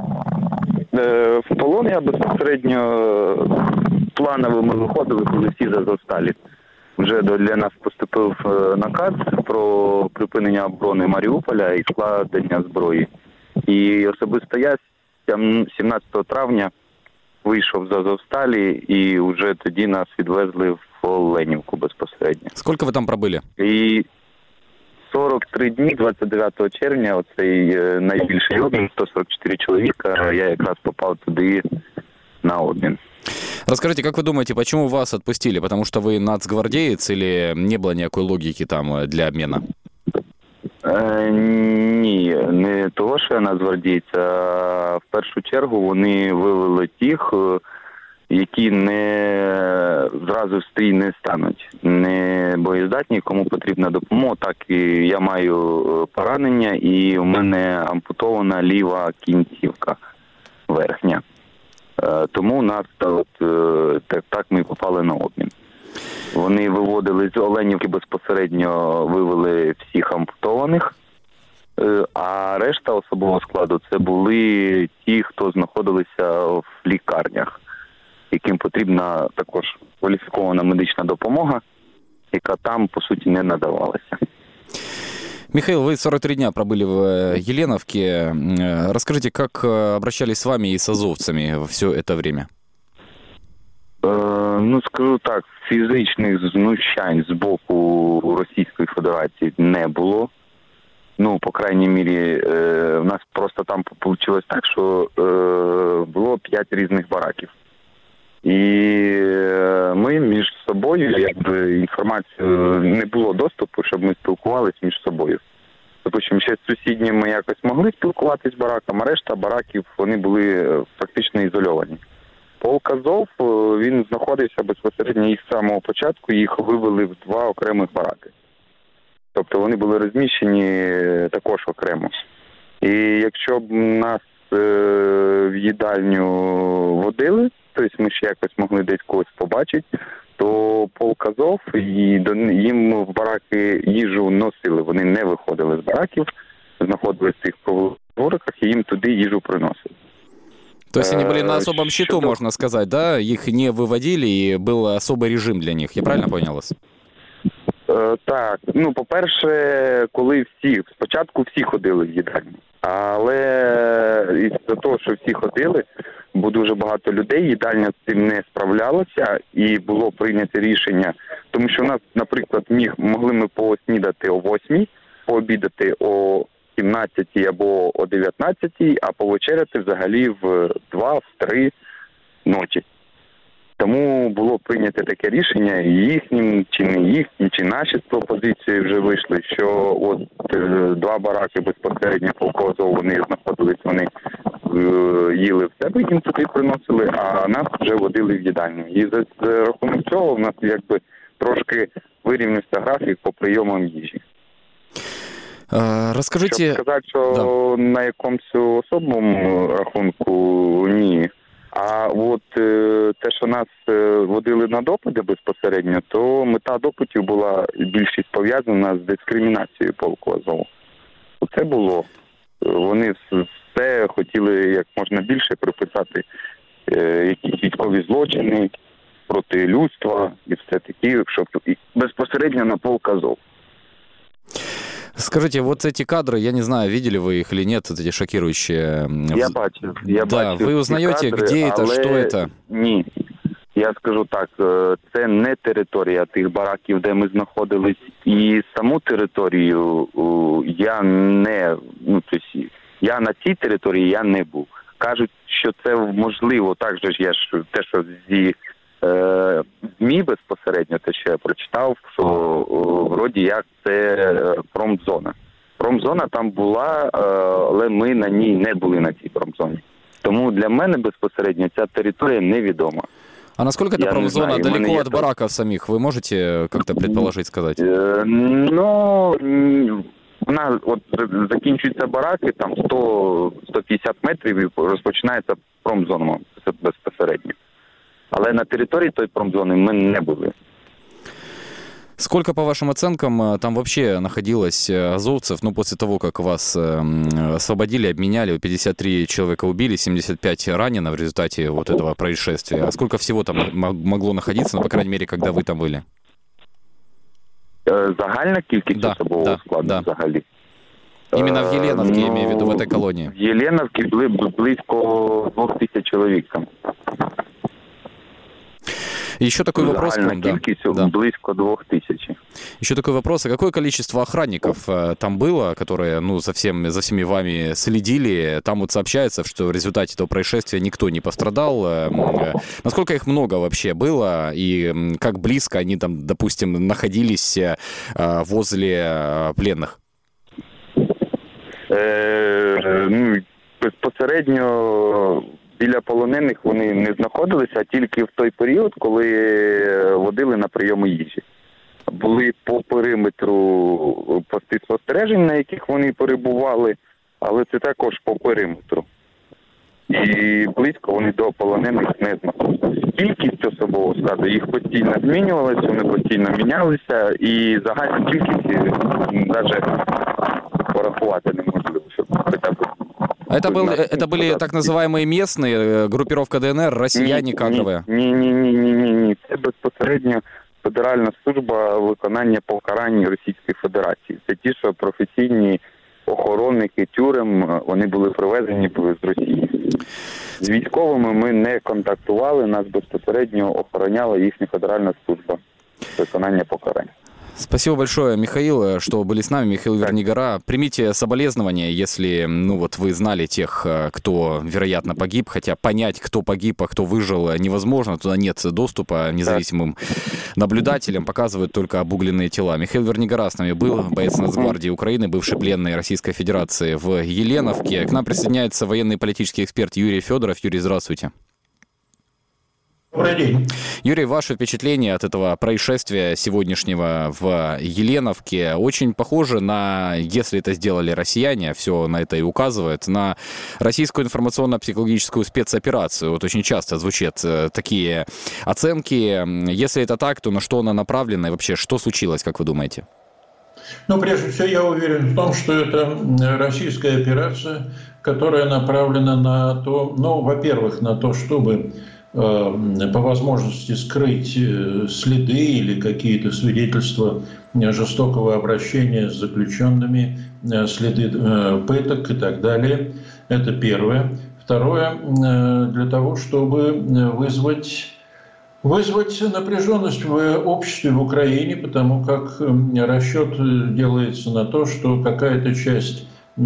В полон я безпосередньо планово ми виходили, коли всі зазосталі. Вже для нас поступив наказ про припинення оборони Маріуполя і складення зброї. І особисто я сімнадцятого травня вийшов з Азовсталі, і вже тоді нас відвезли в Оленівку безпосередньо. Скільки ви там пробули? І сорок три дні, двадцять дев'ятого червня, оцей найбільший обмін, сто сорок чотири чоловіка, я якраз попав туди на обмін. Расскажите, как вы думаете, почему вас отпустили? Потому что вы нацгвардеец или не было никакой логики там для обмена? Е, ні, не того, що я нацгвардієць, а в першу чергу вони вивели тих, які не зразу в стрій не стануть, не боєздатні, кому потрібна допомога. Так і я маю поранення, і у мене ампутована ліва кінцівка верхня. Тому у нас от, так, так ми попали на обмін. Вони виводили з Оленівки безпосередньо, вивели всіх ампутованих, а решта особового складу це були ті, хто знаходилися в лікарнях, яким потрібна також кваліфікована медична допомога, яка там, по суті, не надавалася. Михаил, вы сорок три дня пробыли в Еленовке. Расскажите, как обращались с вами и с азовцами все это время? Е, ну, скажу так, фізичних знущань з боку Російської Федерації не було. Ну, по крайній мірі, е, в нас просто там вийшло так, що е, було п'ять різних бараків. І ми між собою, якби інформацію, не було доступу, щоб ми спілкувалися між собою. Допустим, ще з сусідніми якось могли спілкуватися з бараком, а решта бараків, вони були фактично ізольовані. Полк Азов, він знаходився безпосередньо їх з самого початку, їх вивели в два окремих бараки. Тобто вони були розміщені також окремо. І якщо б нас е, в їдальню водили, тобто ми ще якось могли десь когось побачити, то полк Азов, і до, їм в бараки їжу носили. Вони не виходили з бараків, знаходилися в цих двориках, і їм туди їжу приносили. То есть они были на особом счету, Щодо... можно сказать, да? Их не выводили, и был особый режим для них. Я правильно понял вас? Е, так. Ну, по-перше, коли всі, спочатку всі ходили в їдальню. Але із-за того, що всі ходили, бо дуже багато людей, їдальня з цим не справлялася, і було прийнято рішення, тому що у нас, наприклад, міг, могли ми поснідати о восьмій, пообідати о сімнадцятій або о дев'ятнадцятій, а повечеряти взагалі в два, в три ночі. Тому було прийнято таке рішення, і їхнім, чи не їхнім, чи наші з пропозиції вже вийшли, що от е, два бараки безпосередньо полку Азов, вони знаходились, вони е, їли в себе, їм туди приносили, а нас вже водили в їдальню. І за, за рахунок цього в нас якби трошки вирівнявся графік по прийомам їжі. А, розкажіть... Щоб сказати, що да. на якомусь особному рахунку ні. А от е, те, що нас е, водили на допити безпосередньо, то мета допитів була більшість пов'язана з дискримінацією полку Азов. Це було. Вони все хотіли як можна більше приписати е, якісь військові злочини проти людства і все таке, щоб безпосередньо на полк Азов. Скажите, вот эти кадры, я не знаю, видели вы их или нет, вот эти шокирующие. Я бачив. Я да, бачив ви узнаєте, кадри, де це, але... що це? Ні. Я скажу так, це не територія тих бараків, де ми знаходились, і саму територію я не, ну, тобто, я на цій території я не був. Кажуть, що це можливо, так же ж я ж те, що зі е, ЗМІ безпосередньо, те, що я прочитав, що о, вроді як це промзона. Промзона там була, е, але ми на ній не були на цій промзоні. Тому для мене безпосередньо ця територія невідома. А насколько эта промзона знаю, далеко от это... бараков самих? Вы можете как-то предположить, сказать? Е, ну, вона, от закінчуються бараки, там сто - сто п'ятдесят метрів і розпочинається промзона безпосередньо. Але на території тої промзони ми не були. Сколько, по вашим оценкам, там вообще находилось азовцев, ну, после того, как вас э, освободили, обменяли, пятьдесят три человека убили, семьдесят пять ранено в результате вот этого происшествия. А сколько всего там могло находиться, ну, по крайней мере, когда вы там были? Загальна кількість да, особового да, складу да. взагалі? Именно в Еленовке, ну, я имею в виду, в этой колонии. В Еленовке близко двух тысяч человек там. Еще такой вопрос. Да, да. близко двух тысяч. Еще такой вопрос. А какое количество охранников там было, которые, ну, за, всем, за всеми вами следили? Там вот сообщается, что в результате этого происшествия никто не пострадал. Насколько их много вообще было? И как близко они там, допустим, находились возле пленных? Е, ну, безпосередньо біля полонених вони не знаходилися, тільки в той період, коли водили на прийоми їжі. Були по периметру пости спостережень, на яких вони перебували, але це також по периметру. І близько вони до полонених не знаходилися. Кількість особового складу їх постійно змінювалася, вони постійно мінялися, і загальна кількість навіть порахувати неможливо, щоб хоча б... Это, был, это были так называемые местные, группировка ДНР, россияне кадровые? Ні, ні, ні, ні, ні, ні. Це безпосередньо Федеральна служба виконання покарань Російської Федерації. Це ті, що професійні охоронники тюрем, вони були привезені з Росії. З військовими ми не контактували, нас безпосередньо охороняла їхня Федеральна служба виконання покарань. Спасибо большое, Михаил, что были с нами. Михаил Вернигора. Примите соболезнования, если, ну вот, вы знали тех, кто, вероятно, погиб, хотя понять, кто погиб, а кто выжил, невозможно. Туда нет доступа независимым наблюдателям, показывают только обугленные тела. Михаил Вернигора с нами был, боец Нацгвардии Украины, бывший пленный Российской Федерации в Еленовке. К нам присоединяется военный и политический эксперт Юрий Федоров. Юрий, здравствуйте. Добрый день. Юрий, ваше впечатление от этого происшествия сегодняшнего в Еленовке очень похоже на, если это сделали россияне, все на это и указывает, на российскую информационно-психологическую спецоперацию. Вот очень часто звучат такие оценки. Если это так, то на что она направлена и вообще что случилось, как вы думаете? Ну, прежде всего, я уверен в том, что это российская операция, которая направлена на то, ну, во-первых, на то, чтобы по возможности скрыть следы или какие-то свидетельства жестокого обращения с заключенными, следы пыток и так далее. Это первое. Второе, для того, чтобы вызвать, вызвать напряженность в обществе в Украине, потому как расчет делается на то, что какая-то часть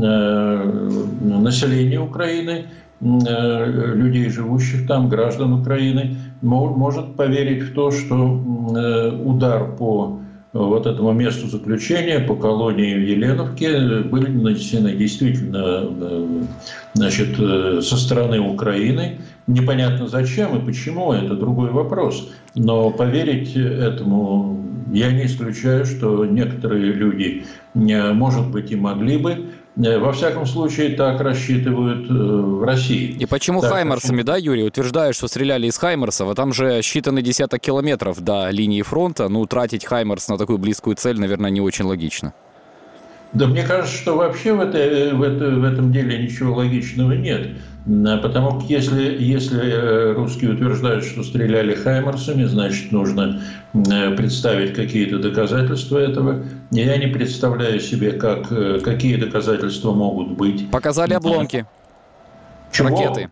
населения Украины, людей, живущих там, граждан Украины, может поверить в то, что удар по вот этому месту заключения, по колонии в Еленовке, были нанесены действительно, значит, со стороны Украины. Непонятно зачем и почему, это другой вопрос. Но поверить этому я не исключаю, что некоторые люди, может быть, и могли бы. Во всяком случае, так рассчитывают в России. И почему так, хаймерсами, почему... да, Юрий, утверждают, что стреляли из хаймерсов, а там же считанный десяток километров до линии фронта, ну, тратить хаймерс на такую близкую цель, наверное, не очень логично. Да мне кажется, что вообще в, этой, в, это, в этом деле ничего логичного нет. Потому что если, если русские утверждают, что стреляли хаймерсами, значит, нужно представить какие-то доказательства этого. Я не представляю себе, как, какие доказательства могут быть. Показали обломки. Чего? Ракеты.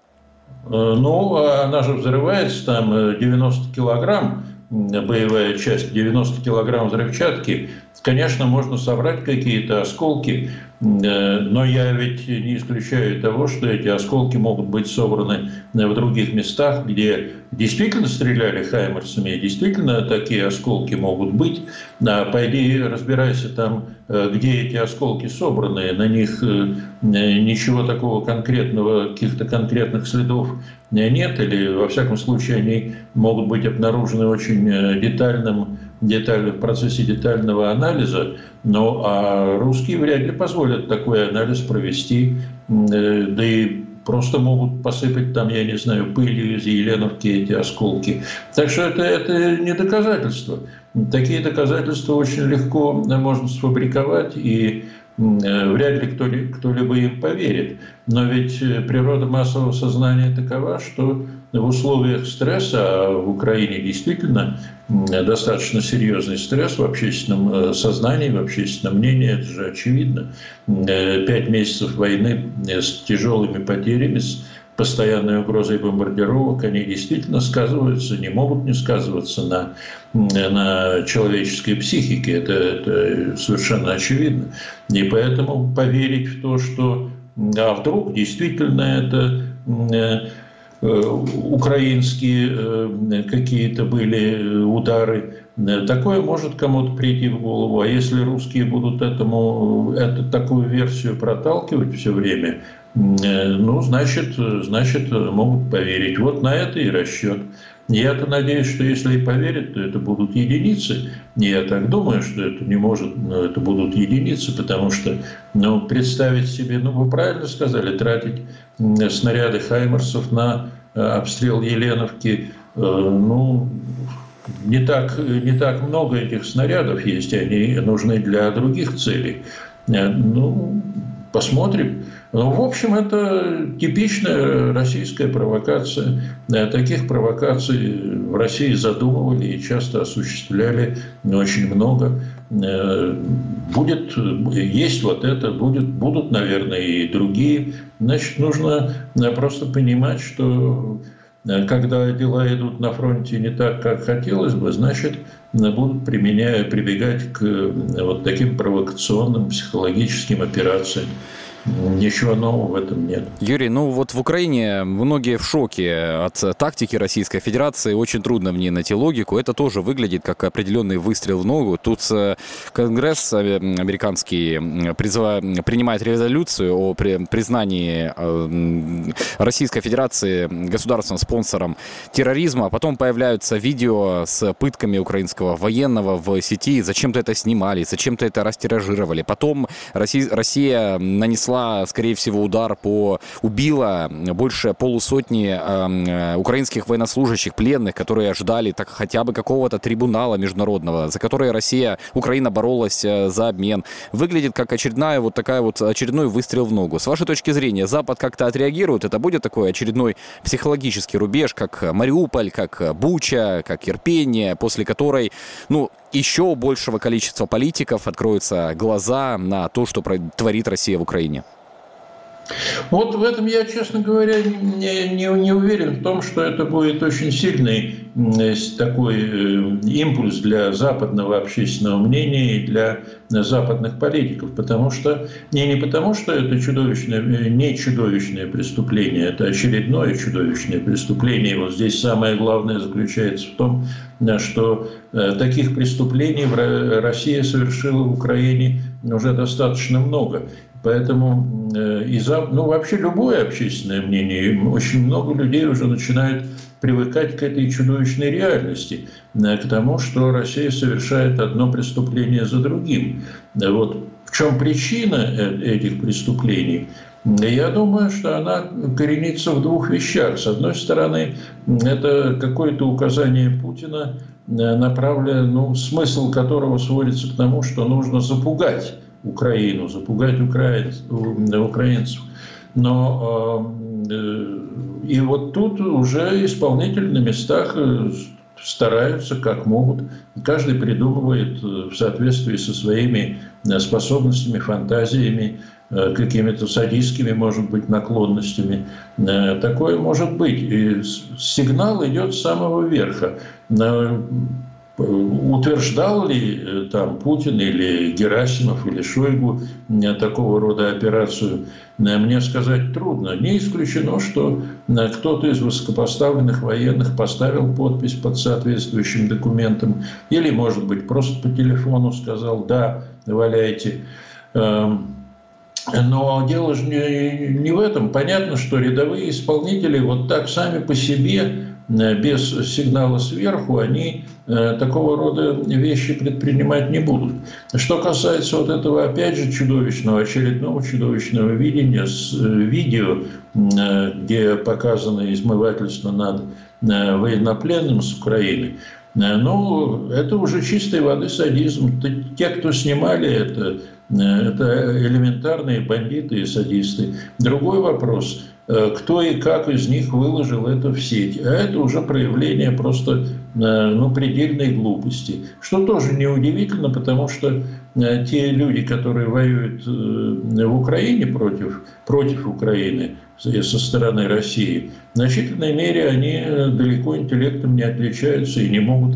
Ну, она же взрывается, там девяносто килограмм, боевая часть, девяносто килограмм взрывчатки. Конечно, можно собрать какие-то осколки, но я ведь не исключаю того, что эти осколки могут быть собраны в других местах, где действительно стреляли хаймерсами, действительно такие осколки могут быть. А пойди разбирайся там, где эти осколки собраны. На них ничего такого конкретного, каких-то конкретных следов нет, или, во всяком случае, они могут быть обнаружены очень детальным, детально, в процессе детального анализа, но а русские вряд ли позволят такой анализ провести, да и просто могут посыпать там, я не знаю, пылью из Еленовки эти осколки. Так что это, это не доказательство. Такие доказательства очень легко можно сфабриковать, и вряд ли кто, кто-либо им поверит. Но ведь природа массового сознания такова, что в условиях стресса, а в Украине действительно достаточно серьезный стресс в общественном сознании, в общественном мнении, это же очевидно. Пять месяцев войны с тяжелыми потерями, с постоянной угрозой бомбардировок, они действительно сказываются, не могут не сказываться на, на человеческой психике. Это, это совершенно очевидно. И поэтому поверить в то, что а вдруг действительно это украинские какие-то были удары, такое может кому-то прийти в голову. А если русские будут этому, эту, такую версию проталкивать все время, ну, значит, значит, могут поверить. Вот на это и расчет. Я-то надеюсь, что если и поверят, то это будут единицы. Я так думаю, что это не может, но это будут единицы, потому что, ну, представить себе, ну, вы правильно сказали, тратить снаряды хаймерсов на обстрел Еленовки, ну, не так, не так много этих снарядов есть, они нужны для других целей. Ну, посмотрим. Ну, в общем, это типичная российская провокация. Таких провокаций в России задумывали и часто осуществляли очень много. Будет, есть вот это, будет, будут, наверное, и другие. Значит, нужно просто понимать, что когда дела идут на фронте не так, как хотелось бы, значит, будут применяя, прибегать к вот таким провокационным психологическим операциям. Ничего нового в этом нет. Юрий, ну вот в Украине многие в шоке от тактики Российской Федерации. Очень трудно мне найти логику. Это тоже выглядит как определенный выстрел в ногу. Тут Конгресс американский призыв... принимает резолюцию о признании Российской Федерации государственным спонсором терроризма. Потом появляются видео с пытками украинского военного в сети. Зачем-то это снимали, зачем-то это растиражировали. Потом Россия, Россия нанесла, скорее всего, удар по... убила больше полусотни э, украинских военнослужащих, пленных, которые ждали так хотя бы какого-то трибунала международного, за который Россия, Украина боролась э, за обмен. Выглядит как очередная вот такая вот очередной выстрел в ногу. С вашей точки зрения, Запад как-то отреагирует? Это будет такой очередной психологический рубеж, как Мариуполь, как Буча, как Ирпень, после которой, ну, еще у большего количества политиков откроются глаза на то, что творит Россия в Украине? Вот в этом я, честно говоря, не, не, не уверен в том, что это будет очень сильный такой импульс для западного общественного мнения и для западных политиков. Потому что, не, не потому, что это чудовищное, не чудовищное преступление, это очередное чудовищное преступление. И вот здесь самое главное заключается в том, что таких преступлений Россия совершила в Украине уже достаточно много. Поэтому, и, ну, вообще любое общественное мнение, очень много людей уже начинают привыкать к этой чудовищной реальности, к тому, что Россия совершает одно преступление за другим. Вот в чем причина этих преступлений? Я думаю, что она коренится в двух вещах. С одной стороны, это какое-то указание Путина, направленное, ну, смысл которого сводится к тому, что нужно запугать Украину, запугать украинцев. Но и вот тут уже исполнители на местах стараются как могут. Каждый придумывает в соответствии со своими способностями, фантазиями, какими-то садистскими, может быть, наклонностями. Такое может быть. И сигнал идет с самого верха. Утверждал ли там Путин или Герасимов или Шойгу такого рода операцию, мне сказать трудно. Не исключено, что кто-то из высокопоставленных военных поставил подпись под соответствующим документом или, может быть, просто по телефону сказал «да, валяйте». Но дело же не, не в этом. Понятно, что рядовые исполнители вот так сами по себе, без сигнала сверху, они э, такого рода вещи предпринимать не будут. Что касается вот этого, опять же, чудовищного, очередного чудовищного видения с э, видео, э, где показано измывательство над э, военнопленным с Украины, э, ну, это уже чистой воды садизм. Те, кто снимали это, э, это элементарные бандиты и садисты. Другой вопрос – кто и как из них выложил это в сеть. А это уже проявление просто, ну, предельной глупости. Что тоже неудивительно, потому что те люди, которые воюют в Украине против, против Украины со стороны России, в значительной мере они далеко интеллектом не отличаются и не могут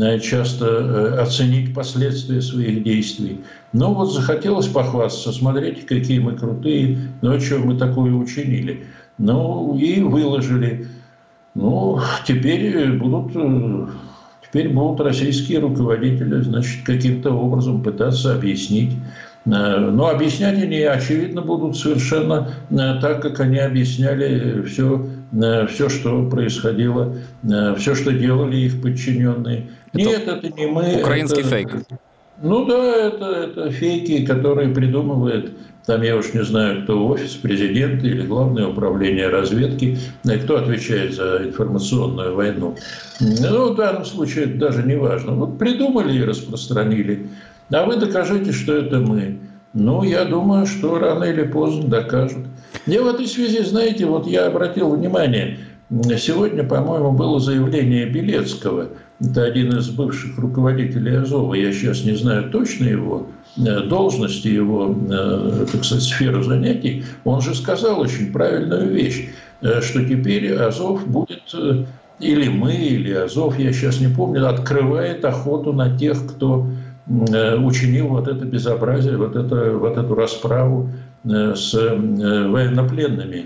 часто оценить последствия своих действий. Но вот захотелось похвастаться, смотрите, какие мы крутые, ну а что мы такое учинили? Ну и выложили. Ну, теперь будут, теперь будут российские руководители, значит, каким-то образом пытаться объяснить. Но объяснять они, очевидно, будут совершенно так, как они объясняли все, все, что происходило, все, что делали их подчиненные. Это Нет, это не мы. Украинский это, фейк. Ну да, это, это фейки, которые придумывает, там я уж не знаю, кто, офис президента или Главное управление разведки, кто отвечает за информационную войну. Ну, в данном случае это даже не важно. Вот придумали и распространили. А вы докажите, что это мы. Ну, я думаю, что рано или поздно докажут. Мне в этой связи, знаете, вот я обратил внимание, сегодня, по-моему, было заявление Белецкого. Это один из бывших руководителей Азова. Я сейчас не знаю точно его должности, его, так сказать, сферу занятий. Он же сказал очень правильную вещь, что теперь Азов будет, или мы, или Азов, я сейчас не помню, открывает охоту на тех, кто учинил вот это безобразие, вот, это, вот эту расправу с военнопленными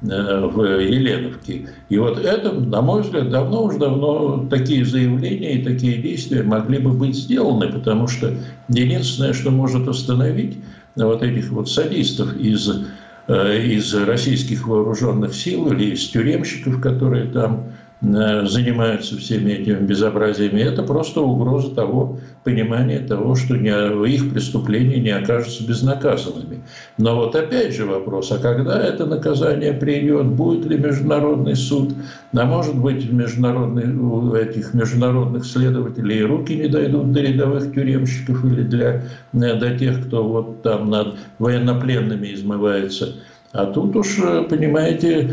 в Еленовке. И вот это, на мой взгляд, давно уж давно такие заявления и такие действия могли бы быть сделаны, потому что единственное, что может остановить вот этих вот садистов из, из российских вооруженных сил или из тюремщиков, которые там занимаются всеми этими безобразиями, это просто угроза того, понимания того, что не, их преступления не окажутся безнаказанными. Но вот опять же вопрос, а когда это наказание придет, будет ли международный суд, а может быть международный, у этих международных следователей руки не дойдут до рядовых тюремщиков или для, до тех, кто вот там над военнопленными измывается. А тут уж, понимаете,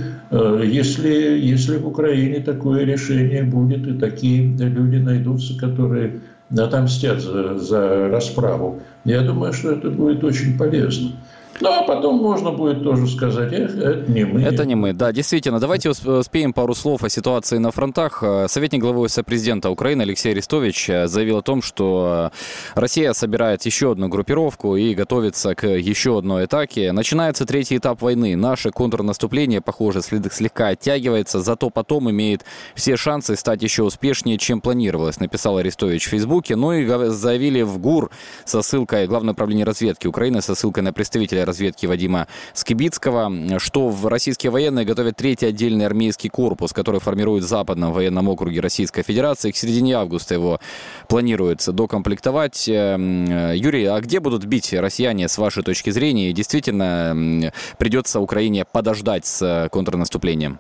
если, если в Украине такое решение будет, и такие люди найдутся, которые отомстят за, за расправу, я думаю, что это будет очень полезно. Ну, а потом можно будет тоже сказать, эх, это не мы. Это не мы, да, действительно. Давайте успеем пару слов о ситуации на фронтах. Советник главы Офиса президента Украины Алексей Арестович заявил о том, что Россия собирает еще одну группировку и готовится к еще одной атаке. Начинается третий этап войны. Наше контрнаступление, похоже, слегка оттягивается, зато потом имеет все шансы стать еще успешнее, чем планировалось, написал Арестович в Фейсбуке. Ну и заявили в ГУР со ссылкой, Главное управление разведки Украины со ссылкой на представителя разведки Вадима Скибицкого, что российские военные готовят третий отдельный армейский корпус, который формирует в Западном военном округе Российской Федерации. К середине августа его планируется докомплектовать. Юрий, а где будут бить россияне с вашей точки зрения? И действительно придется Украине подождать с контрнаступлением?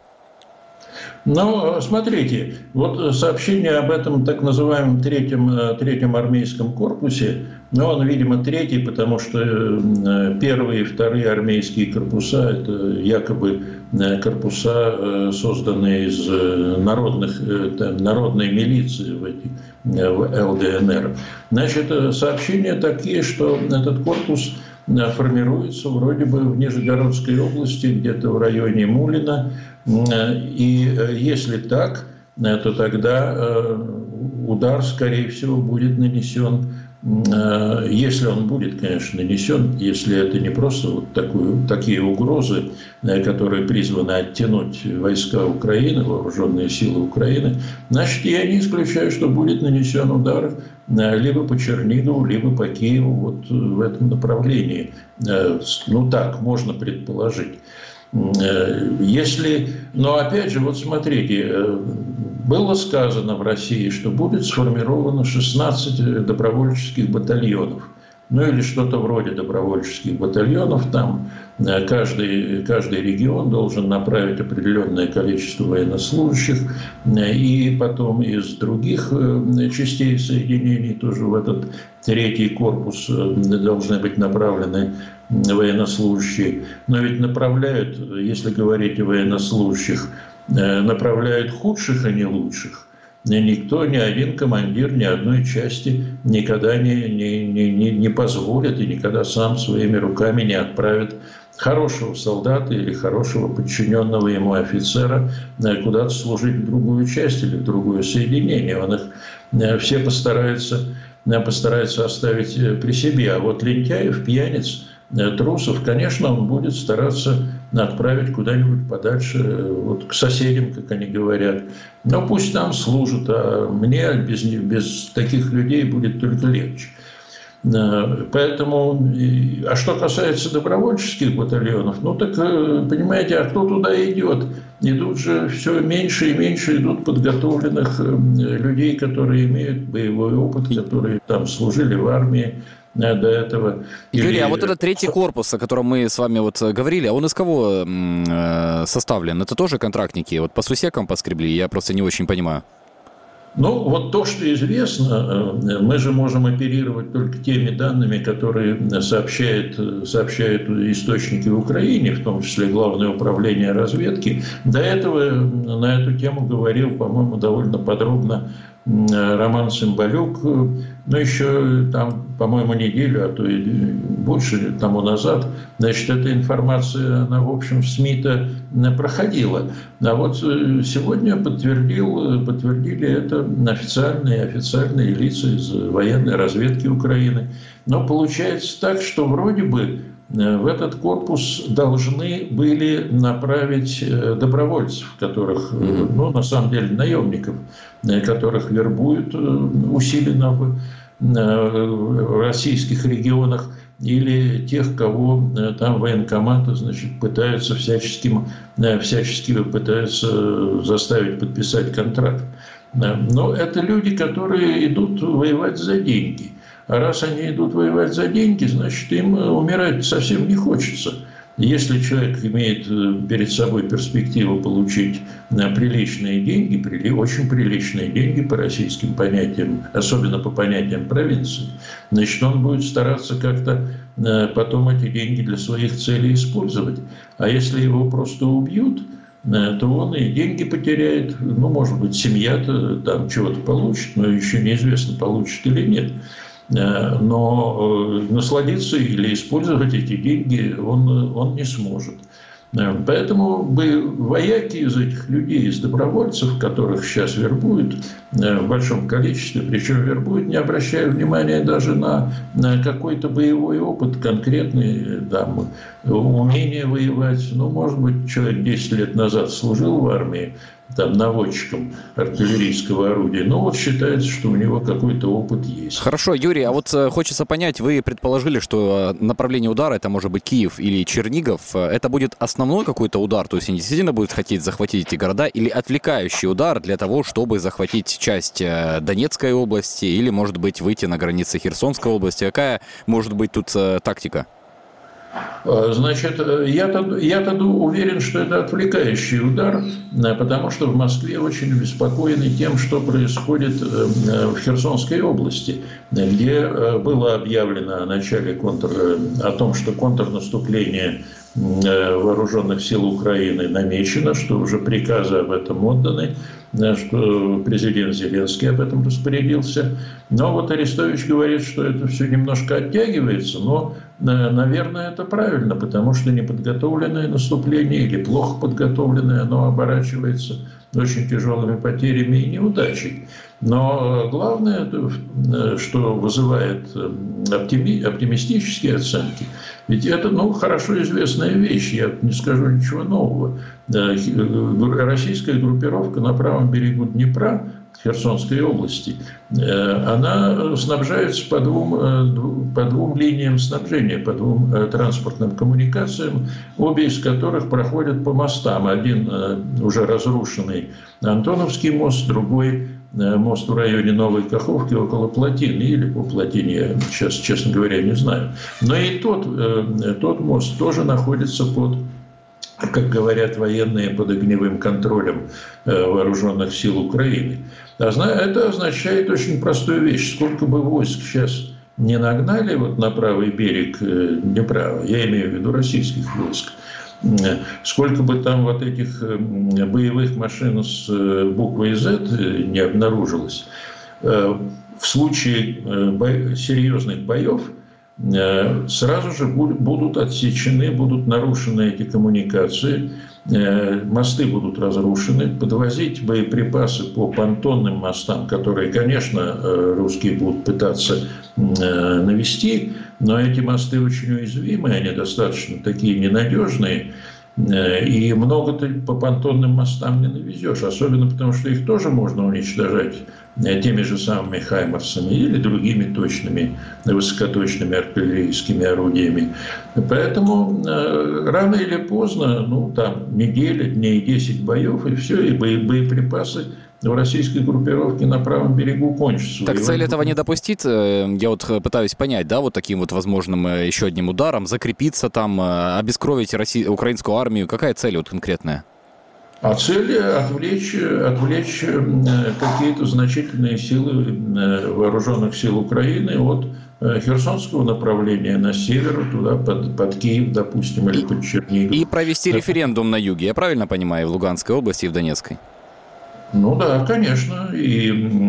Ну, смотрите, вот сообщение об этом так называемом третьем, третьем армейском корпусе, ну, он, видимо, третий, потому что первые и вторые армейские корпуса – это якобы корпуса, созданные из народных, народной милиции в, эти, в эл дэ эн эр. Значит, сообщения такие, что этот корпус формируется вроде бы в Нижегородской области, где-то в районе Мулина. И если так, то тогда удар, скорее всего, будет нанесен, если он будет, конечно, нанесен, если это не просто вот такую, такие угрозы, которые призваны оттянуть войска Украины, вооруженные силы Украины, значит, я не исключаю, что будет нанесен удар либо по Чернигову, либо по Киеву вот в этом направлении. Ну так, можно предположить. Если, но опять же, вот смотрите, было сказано в России, что будет сформировано шестнадцать добровольческих батальонов. Ну или что-то вроде добровольческих батальонов. Там каждый, каждый регион должен направить определенное количество военнослужащих. И потом из других частей соединений тоже в этот третий корпус должны быть направлены военнослужащие. Но ведь направляют, если говорить о военнослужащих, направляют худших, а не лучших. Никто, ни один командир, ни одной части никогда не, не, не, не позволит и никогда сам своими руками не отправит хорошего солдата или хорошего подчиненного ему офицера куда-то служить в другую часть или в другое соединение. Он их все постарается, постарается оставить при себе. А вот лентяев, пьяниц, трусов, конечно, он будет стараться отправить куда-нибудь подальше, вот к соседям, как они говорят. Но пусть там служат, а мне без, без таких людей будет только легче. Поэтому, а что касается добровольческих батальонов, ну так, понимаете, а кто туда идет? Идут же все меньше и меньше идут подготовленных людей, которые имеют боевой опыт, которые там служили в армии до этого. Юрий, Или... а вот этот третий корпус, о котором мы с вами вот говорили, а он из кого э, составлен? Это тоже контрактники? Вот по сусекам поскребли? Я просто не очень понимаю. Ну, вот то, что известно, мы же можем оперировать только теми данными, которые сообщают, сообщают источники в Украине, в том числе Главное управление разведки. До этого на эту тему говорил, по-моему, довольно подробно Роман Цымбалюк, но еще там, по-моему, неделю, а то и больше тому назад, значит, эта информация, она, в общем, в СМИ-то проходила. А вот сегодня подтвердил, подтвердили это официальные, официальные лица из военной разведки Украины. Но получается так, что вроде бы в этот корпус должны были направить добровольцев, которых, ну, на самом деле, наемников, которых вербуют усиленно в российских регионах, или тех, кого там военкоматы, значит, пытаются всячески, всячески пытаются заставить подписать контракт. Но это люди, которые идут воевать за деньги. А раз они идут воевать за деньги, значит, им умирать совсем не хочется. Если человек имеет перед собой перспективу получить приличные деньги, очень приличные деньги по российским понятиям, особенно по понятиям провинции, значит, он будет стараться как-то потом эти деньги для своих целей использовать. А если его просто убьют, то он и деньги потеряет, ну, может быть, семья-то там чего-то получит, но еще неизвестно, получит или нет. Но насладиться или использовать эти деньги он, он не сможет. Поэтому вояки из этих людей, из добровольцев, которых сейчас вербуют в большом количестве, причем вербуют, не обращая внимания даже на, на какой-то боевой опыт, конкретный, там, умение воевать. Ну, может быть, человек десять лет назад служил в армии, там, наводчиком артиллерийского орудия, но вот считается, что у него какой-то опыт есть. Хорошо, Юрий, а вот хочется понять, вы предположили, что направление удара, это может быть Киев или Чернигов, это будет основной какой-то удар, то есть они действительно будут хотеть захватить эти города, или отвлекающий удар для того, чтобы захватить часть Донецкой области, или, может быть, выйти на границы Херсонской области? Какая может быть тут тактика? Значит, я-то, я-то уверен, что это отвлекающий удар, потому что в Москве очень обеспокоены тем, что происходит в Херсонской области, где было объявлено о начале контр... о том, что контрнаступление вооруженных сил Украины намечено, что уже приказы об этом отданы, что президент Зеленский об этом распорядился. Но вот Арестович говорит, что это все немножко оттягивается, но, наверное, это правильно, потому что неподготовленное наступление или плохо подготовленное, оно оборачивается очень тяжелыми потерями и неудачей. Но главное, что вызывает оптими, оптимистические оценки, ведь это, ну, хорошо известная вещь, я не скажу ничего нового. Российская группировка на правом берегу Днепра, Херсонской области, она снабжается по двум, по двум линиям снабжения, по двум транспортным коммуникациям, обе из которых проходят по мостам. Один уже разрушенный Антоновский мост, другой мост в районе Новой Каховки около плотины, или по плотине, я сейчас, честно говоря, не знаю. Но и тот, тот мост тоже находится под, как говорят военные, под огневым контролем вооруженных сил Украины. Это означает очень простую вещь. Сколько бы войск сейчас не нагнали вот на правый берег Днепра, я имею в виду российских войск, сколько бы там вот этих боевых машин с буквой Z не обнаружилось, в случае серьезных боев сразу же будут отсечены, будут нарушены эти коммуникации, мосты будут разрушены, подвозить боеприпасы по понтонным мостам, которые, конечно, русские будут пытаться навести, но эти мосты очень уязвимы, они достаточно такие ненадежные, и много ты по понтонным мостам не навезешь, особенно потому, что их тоже можно уничтожать теми же самыми «Хаймарсами» или другими точными, высокоточными артиллерийскими орудиями. Поэтому рано или поздно, ну там неделя, дней десять боев, и все, и боеприпасы в российской группировке на правом берегу кончатся. Так цель этого не допустить? Я вот пытаюсь понять, да, вот таким вот возможным еще одним ударом, закрепиться там, обескровить Россию, украинскую армию. Какая цель вот конкретная? А цель отвлечь, отвлечь какие-то значительные силы вооруженных сил Украины от Херсонского направления на север, туда, под, под Киев, допустим, или под Чернигов. И провести референдум на юге, я правильно понимаю, в Луганской области и в Донецкой? Ну да, конечно. И,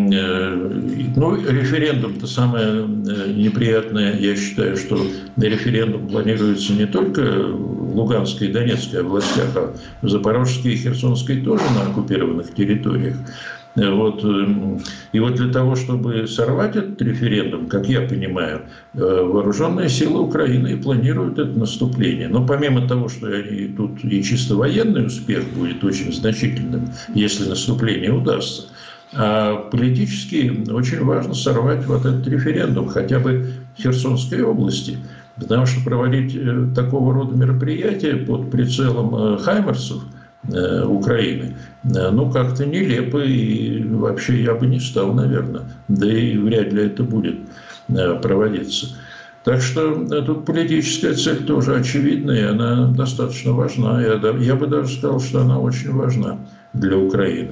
ну, референдум-то самое неприятное, я считаю, что референдум планируется не только в Луганской и Донецкой областях, а в Запорожской и Херсонской тоже на оккупированных территориях. Вот. И вот для того, чтобы сорвать этот референдум, как я понимаю, вооруженные силы Украины планируют это наступление. Но помимо того, что они, тут и чисто военный успех будет очень значительным, если наступление удастся, а политически очень важно сорвать вот этот референдум хотя бы в Херсонской области. Потому что проводить такого рода мероприятия под прицелом «Хаймарсов» Украины, ну, как-то нелепо, и вообще я бы не стал, наверное. Да и вряд ли это будет проводиться. Так что тут политическая цель тоже очевидна, и она достаточно важна. Я, я бы даже сказал, что она очень важна для Украины.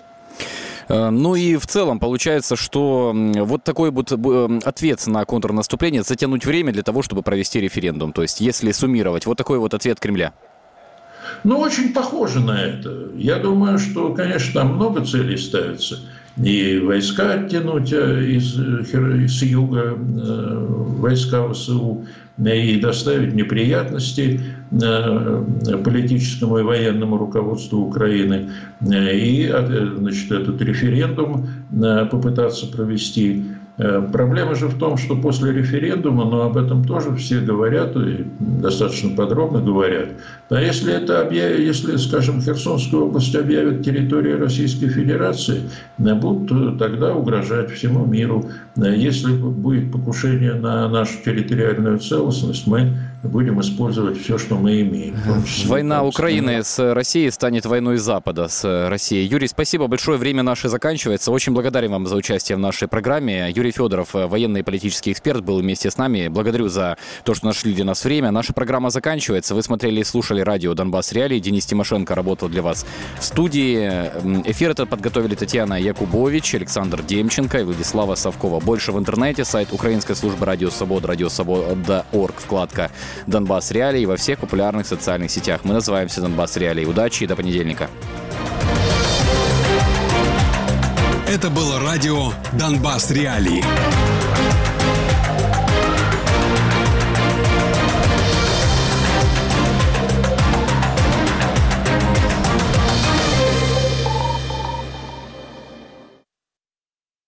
Ну и в целом получается, что вот такой вот ответ на контрнаступление, затянуть время для того, чтобы провести референдум. То есть, если суммировать, вот такой вот ответ Кремля. Ну, очень похоже на это. Я думаю, что, конечно, там много целей ставится. И войска оттянуть из, из юга, войска ВСУ, и доставить неприятности политическому и военному руководству Украины. И, значит, этот референдум попытаться провести. Проблема же в том, что после референдума, но об этом тоже все говорят и достаточно подробно говорят. А если это объявят, если, скажем, Херсонскую область объявят территорией Российской Федерации, будут тогда угрожать всему миру. Если будет покушение на нашу территориальную целостность, мы будем использовать все, что мы имеем. Война Украины с Россией станет войной Запада с Россией. Юрий, спасибо большое. Время наше заканчивается. Очень благодарен вам за участие в нашей программе. Юрий Федоров, военный и политический эксперт, был вместе с нами. Благодарю за то, что нашли для нас время. Наша программа заканчивается. Вы смотрели и слушали радио «Донбасс Реалии». Денис Тимошенко работал для вас в студии. Эфир этот подготовили Татьяна Якубович, Александр Демченко и Владислава Савкова. Больше в интернете. Сайт Украинской службы Радио Свобода, радиосвобода точка орг, вкладка «Донбасс Реалии» во всех популярных социальных сетях. Мы называемся «Донбасс Реалии». Удачи и до понедельника. Это было радио «Донбасс Реалии».